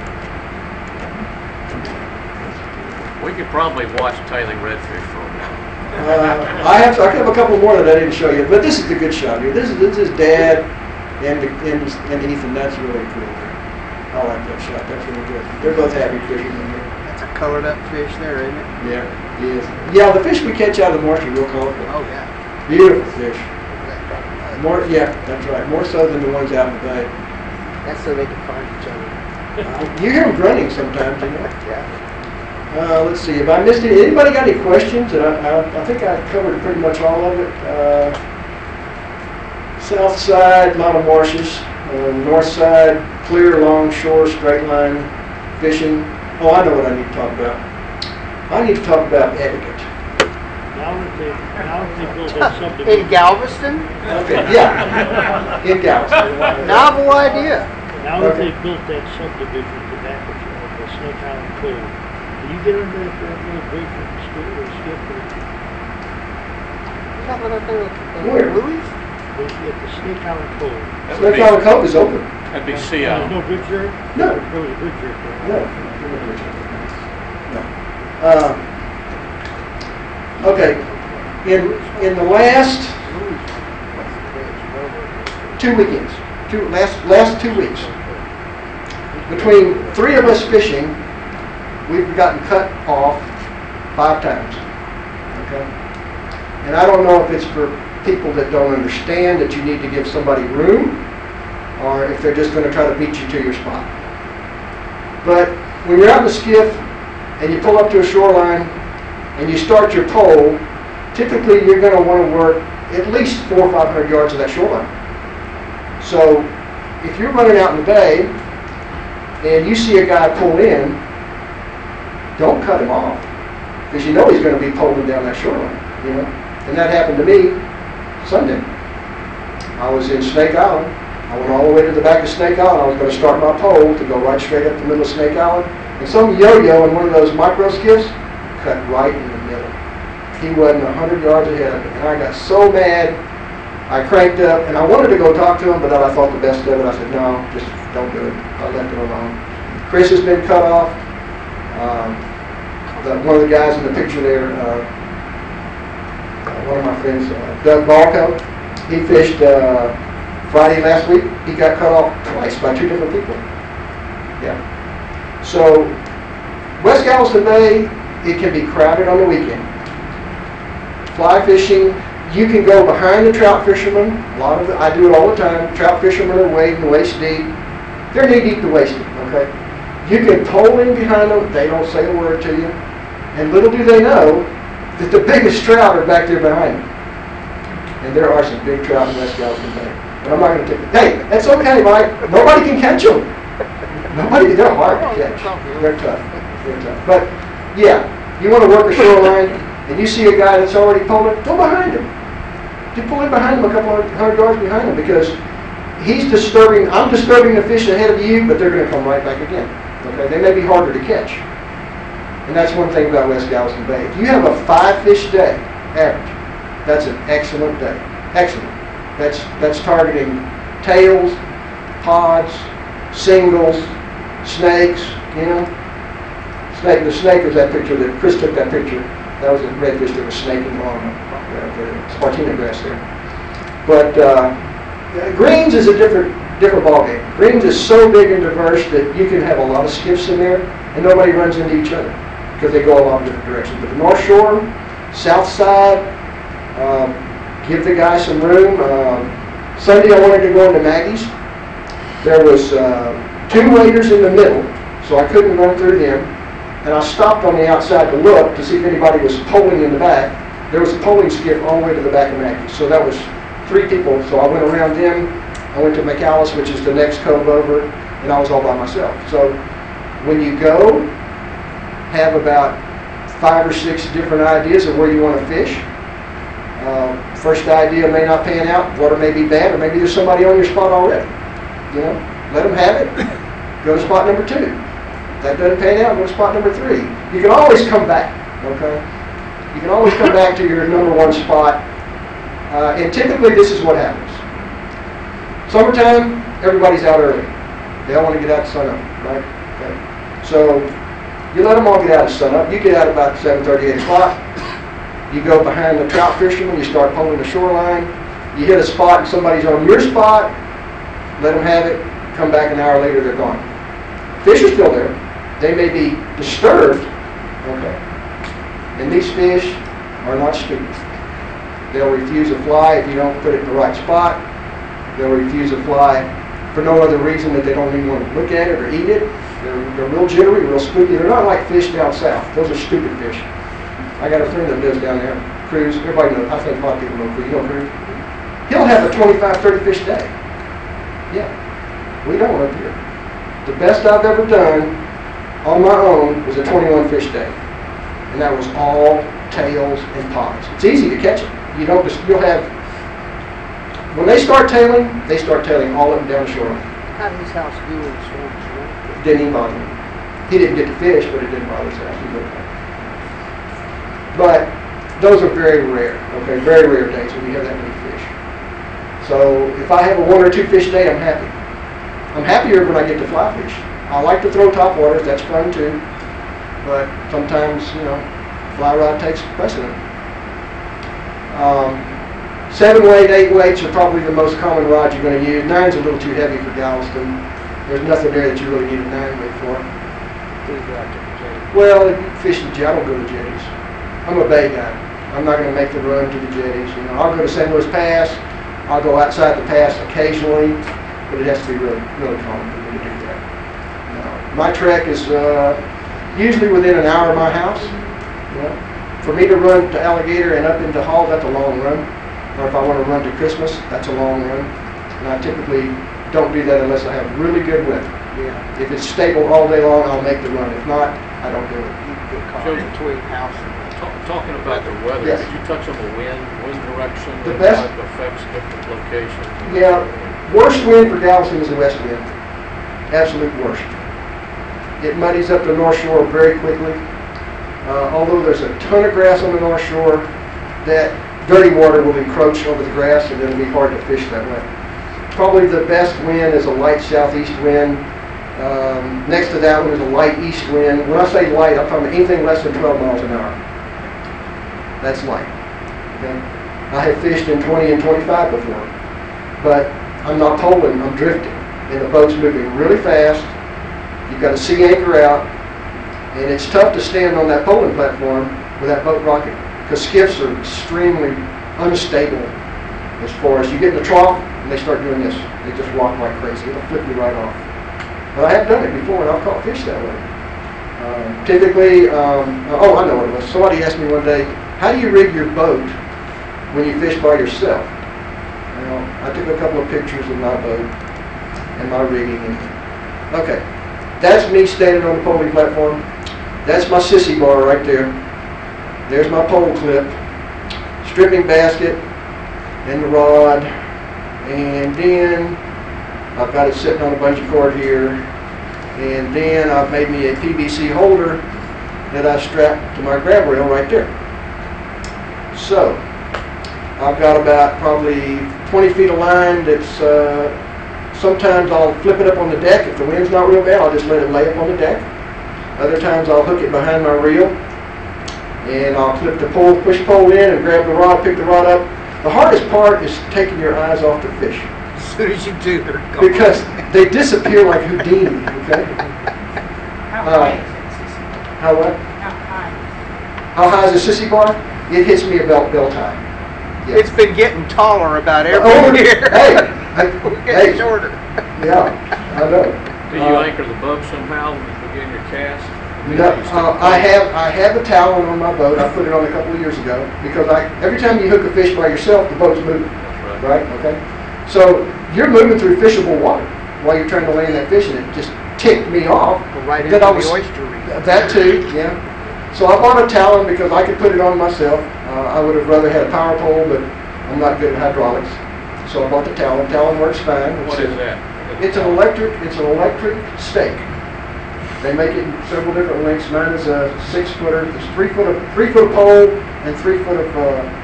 thing. We could probably watch tailing redfish for a while. Uh, I have I have a couple more that I didn't show you, but this is the good shot here. This is this is Dad. And, and, and Ethan, that's really cool. I like that shot. That's really good. They're both happy fishing in here. That's a colored up fish there, isn't it? Yeah, he is. Yeah, the fish we catch out of the marsh are real colorful. Oh, yeah. Beautiful fish. More, yeah, that's right. More so than the ones out in the bay. That's so they can find each other. Uh, you hear them grunting sometimes, you know. Yeah. Uh, let's see. Have I missed any? Anybody got any questions? And I, I, I think I covered pretty much all of it. Uh, South side, a lot of marshes. Uh, north side, clear, long shore, straight line fishing. Oh, I know what I need to talk about. I need to talk about etiquette. Now that they, now that they built that subdivision. In Galveston? Okay, yeah, in Galveston. Novel idea. Now that Okay. they built that subdivision to back of the Snake Island Cove, do you get under that that little bridge with the skip or skip or? Is that what I think? Uh, Where? Louis? At the Snake Island Cove. That would Snake be- Island Cove is open. That'd be Sea There's Island. no bridge there? No. There was a bridge there. for a No. while. No. Uh, okay. In in the last two weekends, two last last two weeks, between three of us fishing, we've gotten cut off five times. Okay. And I don't know if it's for people that don't understand that you need to give somebody room, or if they're just going to try to beat you to your spot. But when you're out in the skiff and you pull up to a shoreline and you start your pole, typically you're going to want to work at least four or five hundred yards of that shoreline. So if you're running out in the bay and you see a guy pull in, don't cut him off, because you know he's going to be pulling down that shoreline. You know, and that happened to me Sunday. I was in Snake Island. I went all the way to the back of Snake Island. I was going to start my pole to go right straight up the middle of Snake Island. And some yo-yo in one of those micro skiffs cut right in the middle. He wasn't a hundred yards ahead of me. And I got so mad, I cranked up, and I wanted to go talk to him, but then I thought the best of it. I said, no, just don't do it. I left it alone. Chris has been cut off. Um, the, one of the guys in the picture there, uh, one of my friends, uh, Doug Balco, he fished uh, Friday last week. He got cut off twice by two different people. Yeah. So West Galveston Bay, it can be crowded on the weekend. Fly fishing, you can go behind the trout fishermen. A lot of it, I do it all the time. Trout fishermen are wading waist deep. They're knee deep to waist deep. Okay. You can pole in behind them. They don't say a word to you. And little do they know that the biggest trout are back there behind them. And there are some big trout in West Galveston Bay. But I'm not going to take it. Hey, that's okay, Mike. Nobody can catch them. Nobody, they're hard to catch. They're tough. They're tough. But, yeah, you want to work a shoreline, and you see a guy that's already pulling, go behind him. Just pull in behind him, a couple hundred yards behind him, because he's disturbing, I'm disturbing the fish ahead of you, but they're going to come right back again. Okay? They may be harder to catch. And that's one thing about West Galveston Bay. If you have a five fish day average, that's an excellent day. Excellent. That's that's targeting tails, pods, singles, snakes, you know. Snake, the snake was that picture that Chris took that picture. That was a redfish that was snaking along the, the Spartina grass there. But uh, greens is a different different ballgame. Greens is so big and diverse that you can have a lot of skiffs in there and nobody runs into each other because they go along different directions. But the North Shore, South Side, um, give the guy some room. Um, Sunday I wanted to go into Maggie's. There was uh, two waders in the middle, so I couldn't run through them. And I stopped on the outside to look to see if anybody was poling in the back. There was a poling skiff all the way to the back of Maggie's. So that was three people. So I went around them. I went to McAllis, which is the next cove over, and I was all by myself. So when you go, have about five or six different ideas of where you want to fish. Uh, first idea may not pan out. Water may be bad, or maybe there's somebody on your spot already. You know, let them have it. Go to spot number two. If that doesn't pan out, go to spot number three. You can always come back, okay? You can always come back to your number one spot. Uh, and typically this is what happens. Summertime, everybody's out early. They all want to get out at sun up, right? Okay. So you let them all get out at sun up. You get out about seven thirty, eight o'clock. You go behind the trout fishermen. You start pulling the shoreline. You hit a spot and somebody's on your spot. Let them have it. Come back an hour later, they're gone. Fish are still there. They may be disturbed. Okay. And these fish are not stupid. They'll refuse a fly if you don't put it in the right spot. They'll refuse a fly for no other reason that they don't even want to look at it or eat it. They're, they're real jittery, real spooky. They're not like fish down south. Those are stupid fish. I got a friend that lives down there, Cruz. Everybody knows. I think a lot of people know Cruz. You know Cruz? He'll have a twenty-five, thirty fish day. Yeah. We don't up here. The best I've ever done on my own was a twenty-one fish day. And that was all tails and pods. It's easy to catch them. You don't just, you'll have, when they start tailing, they start tailing all up and down the shoreline. How did his house do in storms? Right? Didn't even bother him. He didn't get to fish, but it didn't bother his house. He looked at it. But those are very rare, okay? Very rare days when you have that many fish. So if I have a one or two fish day, I'm happy. I'm happier when I get to fly fish. I like to throw top waters, that's fun too. But sometimes, you know, fly rod takes precedent. Um, seven weight, eight weights are probably the most common rods you're going to use. Nine's a little too heavy for Galveston. There's nothing there that you really need a nine weight for. Well, if you fish the jet, I don't go to jetties. I'm a bay guy. I'm not going to make the run to the jetties. You know, I'll go to Saint Louis Pass. I'll go outside the pass occasionally, but it has to be really, really common for me to do that. Now, my trek is uh, usually within an hour of my house. You know, for me to run to Alligator and up into Hall, that's a long run. Or if I want to run to Christmas, that's a long run. And I typically don't do that unless I have really good weather. Yeah. If it's stable all day long, I'll make the run. If not, I don't do it. You can get caught Joe, between house and Talk, talking about the weather, Yes. could you touch on the wind, wind direction, The and best- how it affects different locations? Yeah, worst wind for Galveston is the west wind. Absolute worst. It muddies up the North Shore very quickly. Uh, although there's a ton of grass on the North Shore, that dirty water will encroach over the grass and it'll be hard to fish that way. Probably the best wind is a light southeast wind. Um, next to that one is a light east wind. When I say light, I'm talking about anything less than twelve miles an hour. That's light. Okay? I have fished in twenty and twenty-five before, but I'm not poling, I'm drifting. And the boat's moving really fast. You've got a sea anchor out, and it's tough to stand on that poling platform with that boat rocking, because skiffs are extremely unstable as far as you get in the trough, and they start doing this. They just rock like crazy. It'll flip you right off. But I have done it before, and I've caught fish that way. Um, typically, um, oh, I know what it was. Somebody asked me one day, how do you rig your boat when you fish by yourself? Well, I took a couple of pictures of my boat and my rigging. And, okay, that's me standing on the poling platform. That's my sissy bar right there. There's my pole clip, stripping basket, and the rod. And then I've got it sitting on a bungee cord here. And then I've made me a P V C holder that I strap to my grab rail right there. So I've got about probably twenty feet of line that's, uh, sometimes I'll flip it up on the deck. If the wind's not real bad, I'll just let it lay up on the deck. Other times I'll hook it behind my reel and I'll clip the pole, push pole in and grab the rod, pick the rod up. The hardest part is taking your eyes off the fish. As soon as you do, they're gone. Because they disappear like Houdini, okay? How Uh, high is it, Sissy? How what? How high? How high is the sissy bar? It hits me about belt high. Yeah. It's been getting taller about every Oh, year. Hey, I, We're getting hey, shorter. yeah, I know. Do you Uh, anchor the boat somehow when you begin your cast? No, uh, I have I have a talon on my boat. I put it on a couple of years ago because I every time you hook a fish by yourself, the boat's moving, That's right. right? Okay, so you're moving through fishable water while you're trying to land that fish, and it just ticked me off. Go right that into I the was- oyster reef. That too, yeah. So I bought a talon because I could put it on myself. Uh, I would have rather had a power pole, but I'm not good at hydraulics, so I bought the talon. Talon works fine. What It's is a- that? It's an electric. It's an electric stake. They make it in several different lengths. Mine is a six footer. It's three foot of three foot pole and three foot of uh,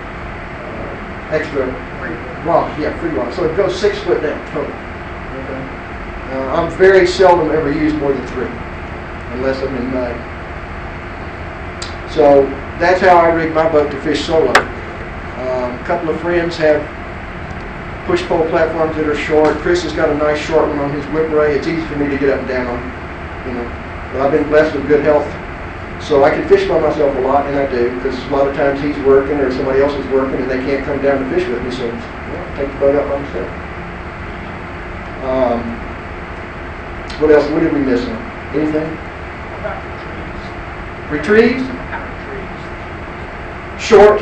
uh, extra rock. Yeah, free rock. So it goes six foot down total. Okay. Uh, I'm very seldom ever used more than three, unless I'm in mud. So that's how I rig my boat to fish solo. Um, a couple of friends have push pole platforms that are short. Chris has got a nice short one on his whip ray. It's easy for me to get up and down on, you know. But I've been blessed with good health, so I can fish by myself a lot, and I do, because a lot of times he's working or somebody else is working and they can't come down to fish with me, so well, I'll take the boat out by myself. Um, what else? What did we miss on? Anything? What about the trees? Retrieves? What kind of trees? Short,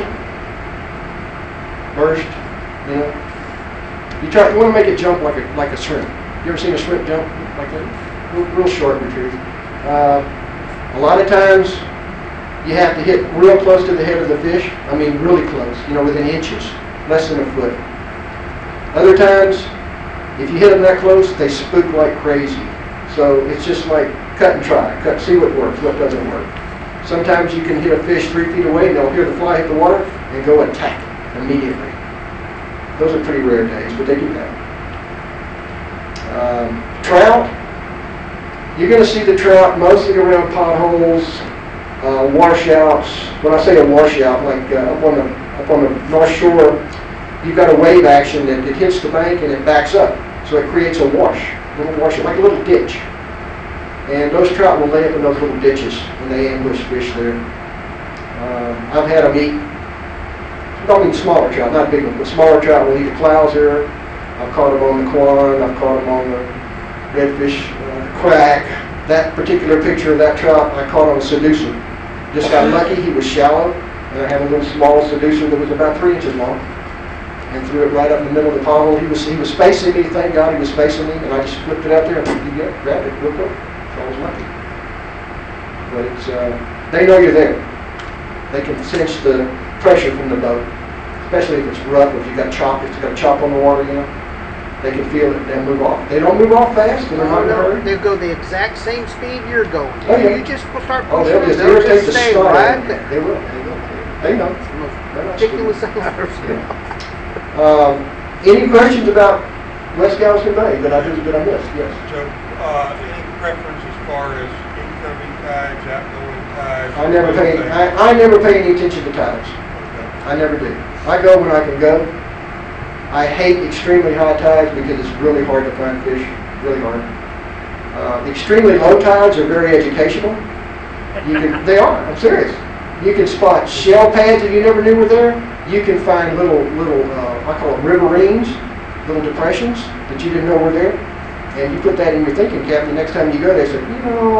burst, you know. You try. You want to make it jump like a like a shrimp. You ever seen a shrimp jump like that? Real, real short retrieve. Uh, a lot of times, you have to hit real close to the head of the fish. I mean, really close. You know, within inches, less than a foot. Other times, if you hit them that close, they spook like crazy. So it's just like cut and try. Cut, see what works, what doesn't work. Sometimes you can hit a fish three feet away and they'll hear the fly hit the water and go attack immediately. Those are pretty rare days, but they do happen. Um, trout, you're going to see the trout mostly around potholes, uh, washouts. When I say a washout, like uh, up on the up on the North Shore, you've got a wave action that it hits the bank and it backs up, so it creates a wash, little washout, like a little ditch. And those trout will lay up in those little ditches and they ambush fish there. Um, I've had them eat, I don't mean smaller trout, not big ones, but smaller trout will eat the clouser. I've caught them on the quan, I've caught them on the redfish uh, crack. That particular picture of that trout I caught on a seducer. Just got lucky, he was shallow, and I had a little small seducer that was about three inches long. And threw it right up in the middle of the pothole. He was he was facing me, thank God he was facing me, and I just flipped it out there and he got, grabbed it real quick. So I was lucky. But it's, uh, they know you're there. They can sense the pressure from the boat, especially if it's rough, if you got chop, if it's got a chop on the water, you know. They can feel it and they'll move off. They don't move off fast, and they're not Oh, in a no, hurry. they'll go the exact same speed you're going. Oh, yeah. You just start Oh, pushing they'll them, just they'll irritate just the stay snot out right of there. them. They will. They will. They know. It's the most They're not ridiculous stupid. thing I've ever seen. Um, any questions about West Galveston Bay that I did that I missed? Yes. Joe, uh, any preference as far as incoming tides, outgoing tides? I never pay. anything? I, I never pay any attention to tides. Okay. I never do. I go when I can go. I hate extremely high tides because it's really hard to find fish. Really hard. Uh, extremely low tides are very educational. You can. They are. I'm serious. You can spot shell pads that you never knew were there. You can find little, little, uh, I call them riverines, little depressions that you didn't know were there. And you put that in your thinking cap. The next time you go there, say, you know,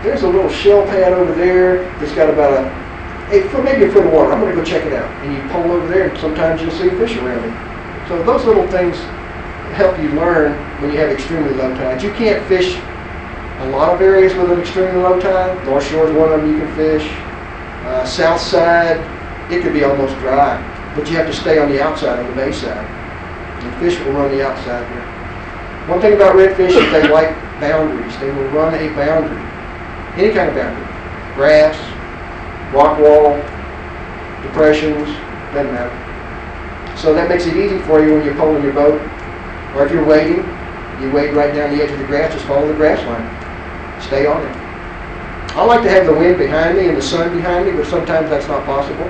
there's a little shell pad over there that's got about a, eight foot, maybe a foot of water. I'm going to go check it out. And you pull over there, and sometimes you'll see fish around it. So those little things help you learn when you have extremely low tides. You can't fish a lot of areas with an extremely low tide. North Shore is one of them you can fish. Uh, south side, it could be almost dry, but you have to stay on the outside, on the bay side. And fish will run the outside here. One thing about redfish is they like boundaries. They will run a boundary, any kind of boundary. Grass, rock wall, depressions, doesn't matter. So that makes it easy for you when you're pulling your boat, or if you're wading, you wade right down the edge of the grass, just follow the grass line. Stay on it. I like to have the wind behind me and the sun behind me, but sometimes that's not possible.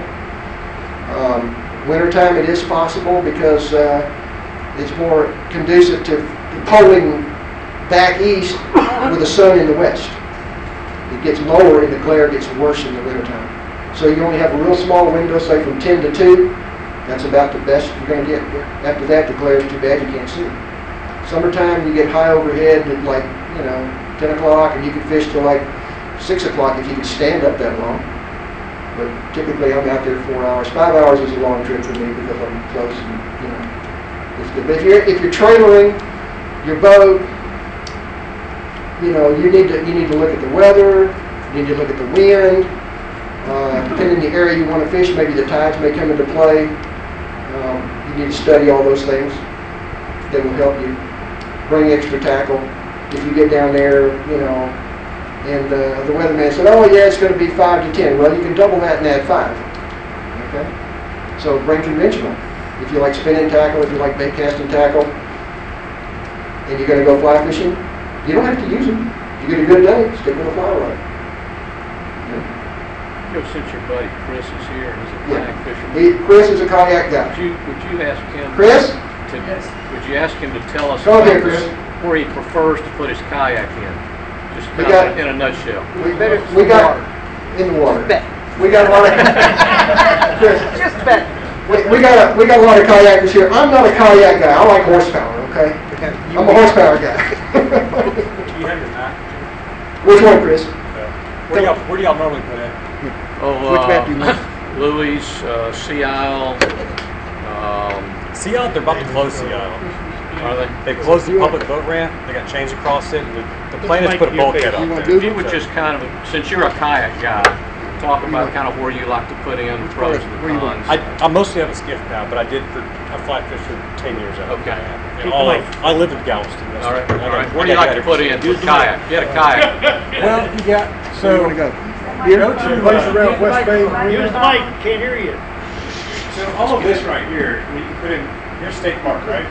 Um, wintertime it is possible because uh, it's more conducive to pulling back east with the sun in the west. It gets lower and the glare gets worse in the wintertime. So you only have a real small window, say from ten to two. That's about the best you're going to get. After that, the glare is too bad, you can't see. Summertime, you get high overhead at like, you know, ten o'clock, and you can fish till like six o'clock if you can stand up that long. But typically, I'm out there four hours. Five hours is a long trip for me because I'm close and, you know, it's good. But if you're, if you're trailering your boat, you know, you need to, you need to look at the weather, you need to look at the wind. Uh, depending on the area you want to fish, maybe the tides may come into play. Um, you need to study all those things that will help you. Bring extra tackle. If you get down there, you know, and uh, the weatherman said, oh yeah, it's going to be five to ten. Well, you can double that and add five. Okay? So bring conventional. If you like spinning tackle, if you like bait casting tackle, and you're going to go fly fishing, you don't have to use them. If you get a good day, stick with a fly rod. You know, since your buddy Chris is here, he's a Yeah. kayak fisherman. He, Chris is a kayak guy. Would you, would you ask him? Chris? To, Would you ask him to tell us Go ahead, about Chris. where he prefers to put his kayak in? Just We kind of got- in a nutshell. We, better we in got water. in the water. Bet. We got a lot of Chris, Just bet. we, we got a we got a lot of kayakers here. I'm not a kayak guy. I like horsepower. Okay, I'm a horsepower guy. Do you have your map? Which one, Chris? Where do y'all, where do y'all normally put it? Oh, Which uh, map do you want? Louis, uh, Sea Isle, um, Sea Isle, they're about to close Sea Isle. are they? They closed the public boat ramp, they got chains across it, and the, the plan is to put a bulkhead up there. If you would just kind of, since you're a kayak guy, talk about kind of where you like to put in the pros and the Where you want? cons. I, I mostly have a skiff now, but I did for, I fly fish for ten years out of Okay. kayak. Keep And the all mic. of, I live in Galveston. that's- All right, I all got- right. I Where do you got like to put in everything. for kayak? You had a kayak. Well, you got, Where you so, want to go? you know, two places around West Bay. Use the mic, can't hear you. So all of this right here, we can put in, here's State Park, right?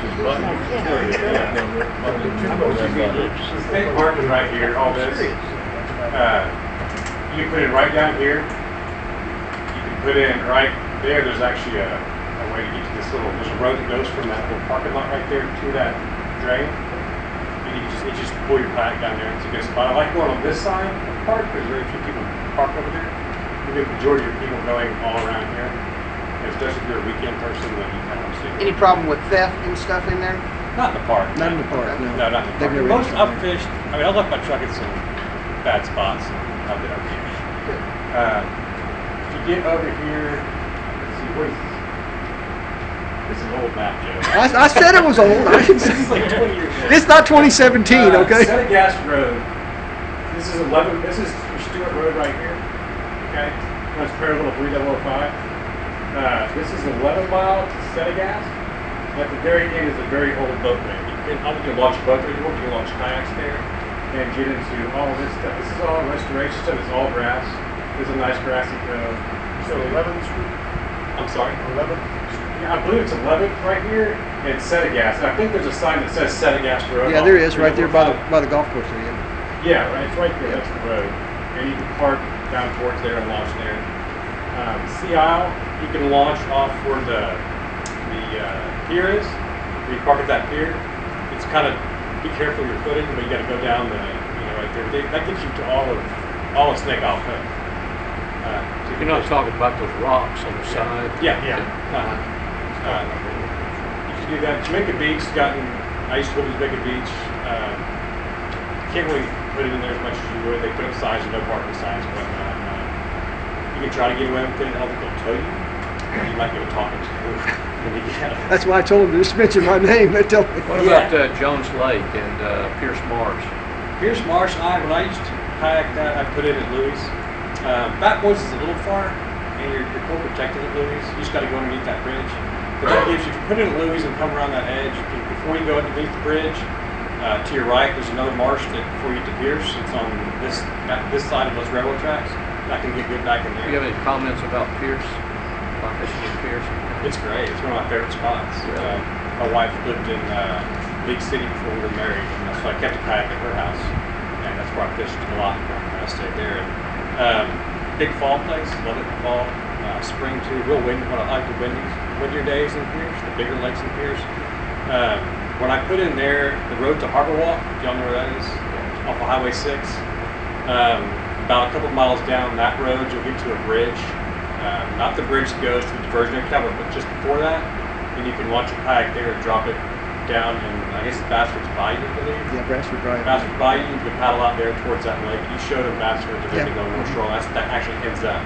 State Park is right here, all this. Uh, you can put it right down here. You can put in right there, there's actually a, a way to get to this little, there's a road that goes from that little parking lot right there to that drain. And you can just, you just pull your kayak down there, it's a good spot. I like going on this side of the park, because very few people park over there. You get the majority of people going all around here. And especially if you're a weekend person, then you kind of see. Any problem with theft and stuff in there? Not in the park. Not in the park, no. No, not in the They've park. never Most, been I've fished, I mean, I left my truck in some bad spots, and I've been okay. Uh, if you get over here, let's see, what is this? This is an old map, Joe. I, I said it was old. I didn't This say- is like twenty years old. It's not twenty seventeen, Uh, okay? Senegas Road. This is eleven, this is Stewart Road right here, okay? Runs parallel to three oh five. Uh, this is eleven mile to Senegas. At the very end is a very old boat ramp. You can, I think you launch a boat there, you can launch kayaks there, and get into all this stuff. This is all restoration stuff, it's all grass. There's a nice grassy cove. So eleventh Street, I'm sorry. eleventh? Yeah, I believe it's eleventh right here, and Senegas. And I think there's a sign that says Senegas Road. Yeah, off there is, right there by the, three oh five. by the golf course area. Yeah, right, it's right there, that's the road. And you can park down towards there and launch there. Um, Sea Isle, you can launch off where the, the uh, pier is. You park at that pier. It's kind of, be careful of your footing, but you gotta go down the, you know, right there. They, that gets you to all of, all of Snake Isle Cove. Uh, so you You're can not talking about those rocks on the side? Yeah, yeah. Uh-huh. Uh, you can do that. Jamaica Beach has gotten, I used to live in Jamaica Beach. Uh, can't really put it in there as much as you would. They put up signs, no parking signs, and whatnot. Uh, you can try to get away with it. I don't think they'll tell you. You might be able to talk them through when you get out. That's why I told them to just mention my name. They tell me. What about uh, Jones Lake and uh, Pierce Marsh? Pierce Marsh, I, when I used to kayak that, I put it at Louis. Um, Bat Boys is a little far, and you're, you're more protected at Louis. You just got to go underneath that bridge. But that gives you, if you put it at Louis and come around that edge, you- before you go underneath the bridge, uh, to your right, there's another marsh that before you get to Pierce. It's on this that, this side of those railroad tracks. I can get good back in Do there. you have any comments about Pierce? About fishing in Pierce? It's great. It's one of my favorite spots. Uh, my wife lived in uh, League City before we were married, and so I kept a kayak at her house, and that's where I fished a lot when I stayed there. And, um, big fall place, love it in the fall. Uh, spring too, real windy. One I like the windy, windier days in Pierce, the bigger lakes in Pierce. Um, when I put in there the road to Harbor Walk, do y'all know where that is? Off of Highway six. Um, about a couple miles down that road, you'll get to a bridge. Um, not the bridge that goes to the diversionary cover, but just before that, and you can launch your kayak there and drop it down in, I guess, Bassford's Bayou, I believe. Yeah, Bradford Drive. Bassford Bayou, you can paddle out there towards that lake. You showed them Bassford, the Yeah. yeah. going North Shore. That's, that actually ends up.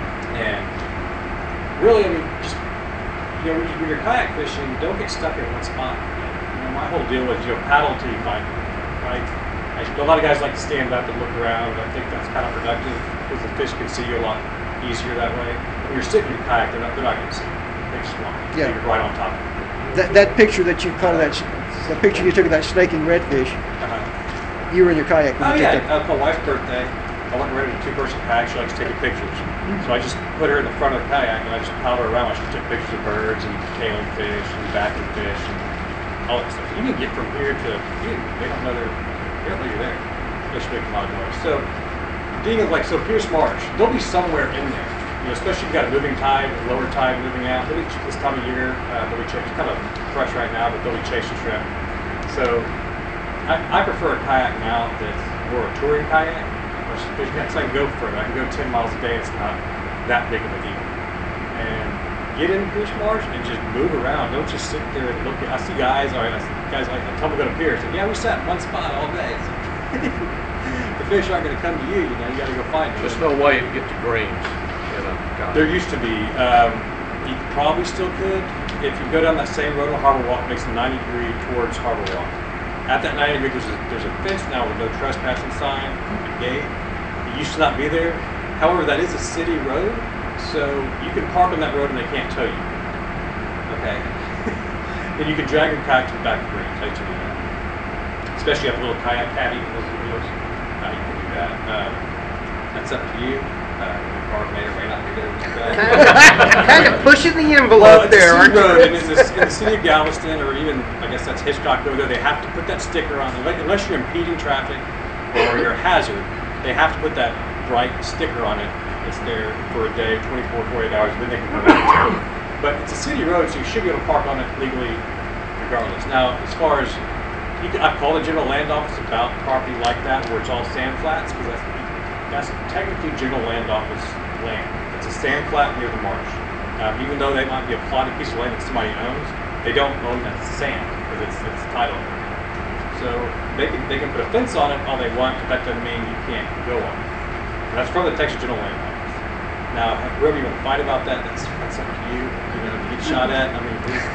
And really, I mean, just, you know, when, you, when you're kayak fishing, don't get stuck in one spot. You know, my whole deal was, you know, paddle till you find it, right? I, a lot of guys like to stand up and look around. I think that's kind of productive because the fish can see you a lot easier that way. When you're sitting in your kayak, they're not, they're not going to see you. They just want you. Yeah. You're right on top of it. That, that picture that you caught of that, that picture you took of that snaking redfish, Uh-huh. you were in your kayak when Oh you yeah, took that. uh, my wife's birthday. I went and rented a two-person kayak. She likes taking pictures, so I just put her in the front of the kayak and I just paddled her around. She took pictures of birds and tailing fish and backing fish and all that stuff. You can get from here to you, they don't know they're they don't know you're there. Fish make a lot of noise. So being like so Pierce Marsh, they'll be somewhere in there. You know, especially if you've got a moving tide, a lower tide moving out. They'll be this time of year. Uh, they'll be chasing. It's kind of fresh right now, but they'll be chasing shrimp. So I, I prefer a kayak now that's more a touring kayak. Because I can go further. I can go ten miles a day. It's not that big of a deal. And get in Pierce Marsh and just move around. Don't just sit there and look at. I see guys. All right, I see guys like I tell them to go to Pierce. And yeah, we sat in one spot all day. So the fish aren't going to come to you. You know, you got to go find them. There's no way to get to greens. You know, God. There used to be. Um, you probably still could. If you go down that same road on Harbor Walk, makes a ninety degree towards Harbor Walk. At that ninety degree, there's a, there's a fence now with no trespassing sign, a gate. It used to not be there. However, that is a city road, so you can park on that road and they can't tow you. Okay. And you can drag your kayak to the back of the green. I tell you that. Especially if you have a little kayak caddy with those wheels. Uh, you can do that. Um, that's up to you. Uh, the car may or may not be there with you guys. Kind of pushing the envelope Well, it's there, a aren't city road, and you? in the, in the city of Galveston, or even, I guess that's Hitchcock over there, they have to put that sticker on. Unless you're impeding traffic or you're a hazard, they have to put that bright sticker on it. It's there for a day, twenty-four, forty-eight hours, and then they can come out and tow it. But it's a city road, so you should be able to park on it legally regardless. Now, as far as, you can, I've called the general land office about property like that, where it's all sand flats, because that's, that's technically general land office land. It's a sand flat near the marsh. Um, even though they might be a plotted piece of land that somebody owns, they don't own that sand because it's it's title. So they can they can put a fence on it all they want, but that doesn't mean you can't go on it. And that's from the Texas General Land Office. Now, whoever you want to fight about that, that's that's up to you. You know, if you get shot at, I mean,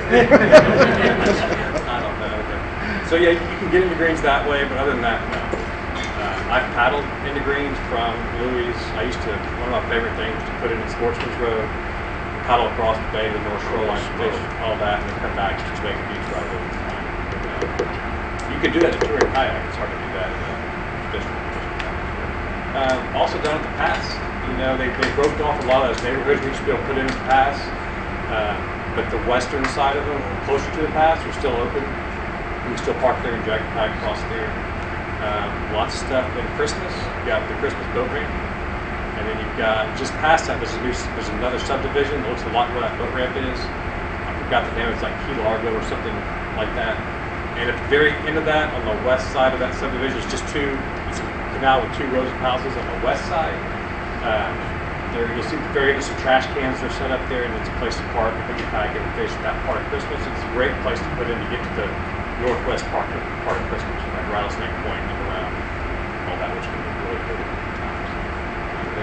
I don't know. But, so yeah, you can get into greens that way, but other than that, no. Uh, I've paddled into greens from Louis. I used to, one of my favorite things was to put it in Sportsman's Road, paddle across the bay to the North Shoreline, fish, all that, and then come back to Jamaica Beach right away. You can do that in a touring kayak. It's hard to do that in a traditional kayak. Um, also down at the pass, you know, they, they broke off a lot of those neighborhoods we used to be able to put in the pass, uh, but the western side of them, closer to the pass, are still open. You can still park there and drag the kayak across there. Um, lots of stuff in Christmas. You got the Christmas boat ramp, and then you've got just past that. There's a new, there's another subdivision that looks a lot where that boat ramp is. I forgot the name. It's like Key Largo or something like that. And at the very end of that, on the west side of that subdivision, is just two. It's a canal with two rows of houses on the west side. Um, there, you'll see at the very end, some trash cans are set up there, and it's a place to park and put your kayak and fish that part of Christmas. It's a great place to put in to get to the northwest part of, part of Christmas, like Rattlesnake Point and around all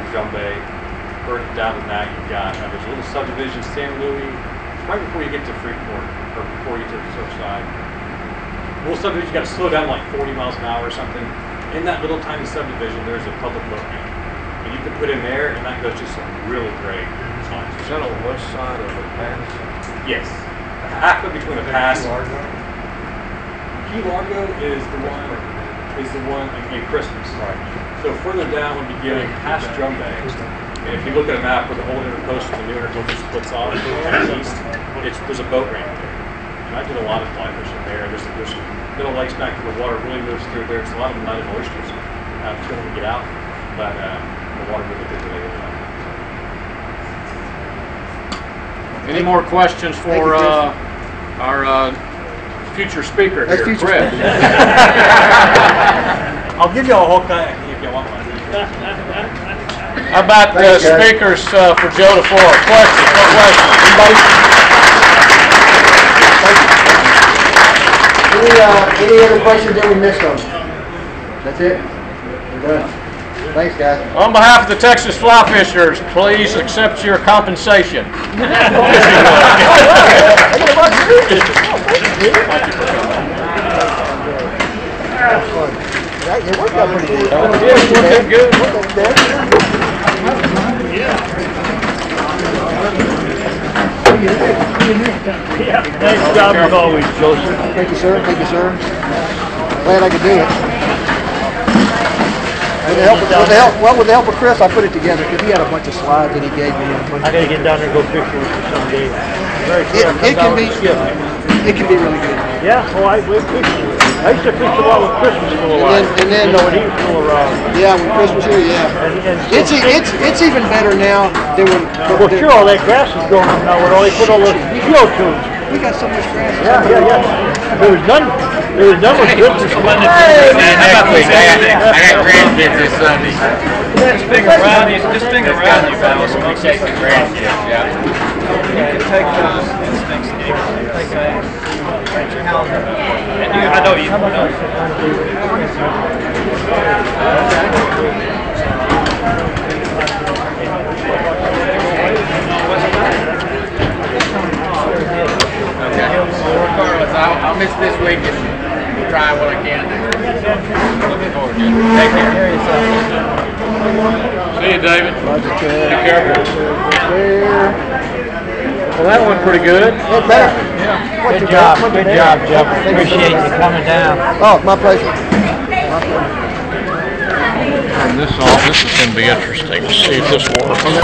Drum Bay. Further down than that, you've got, uh, there's a little subdivision, San Luis, right before you get to Freeport, or before you get to the surf side. Little subdivision, you got to slow down like forty miles an hour or something. In that little tiny subdivision, there's a public boat ramp. And you can put in there, and that goes to some really great spots. Is that on the west side of the pass? Yes. Halfway between the pass. Key Largo is the one, is the one in Christmas. Right. So further down would be getting past Drum Bay. And if you look at a map where the old intercoastal and the new intercoastal splits off to the east, it's, there's a boat ramp there. And I did a lot of fly fishing there. There's, there's middle lakes back where the water really moves through there. It's a lot of night oysters uh, to get out, but uh, the water really did really well. Any more questions for uh, our uh, future speaker here, That's future Chris? I'll give you a whole kayak if you want one. How about the Thanks, guys. speakers uh, for Joe DeFlora? Questions? No questions? Anybody? Any, uh, any other questions that we missed on? That's it? We're done. Thanks, guys. On behalf of the Texas Fly Fishers, please accept your compensation. It worked out pretty good. Yeah, good. Nice job as always, Joseph. Thank you, sir. Thank you, sir. Glad I could do it. With the help, with the help, well, with the help of Chris, I put it together because he had a bunch of slides that he gave me. And a bunch I gotta get down there and go fishing with you someday. Very It, sure. it can be, it can be really good. Yeah, well, I, we fished. I used to fish a lot with Christmas for a while. And then- and then- You know, when he was still around. Yeah, when Chris was here, yeah. And, and so- It's e- it's it's even better now than when. well, sure, all that grass is growing up now where all they put all those geotubes. We got so much grass. Yeah, yeah, yeah. There was none, there was none with Christmas. Next week, I got, I got grandkids this Sunday. Just think around you, just think around you, fellas. We take the grandkids, yeah. Take those instincts and you can say, and you, I know you know. Okay. Well, regardless, I'll, I'll miss this week and try what I can do. Looking forward to it. Take care. See you, David. Be careful. Well, that went pretty good. Not bad. Yeah. Good job, good job, Jeff. Appreciate you coming down. Oh, my pleasure. And this all, this is going to be interesting to see if this works.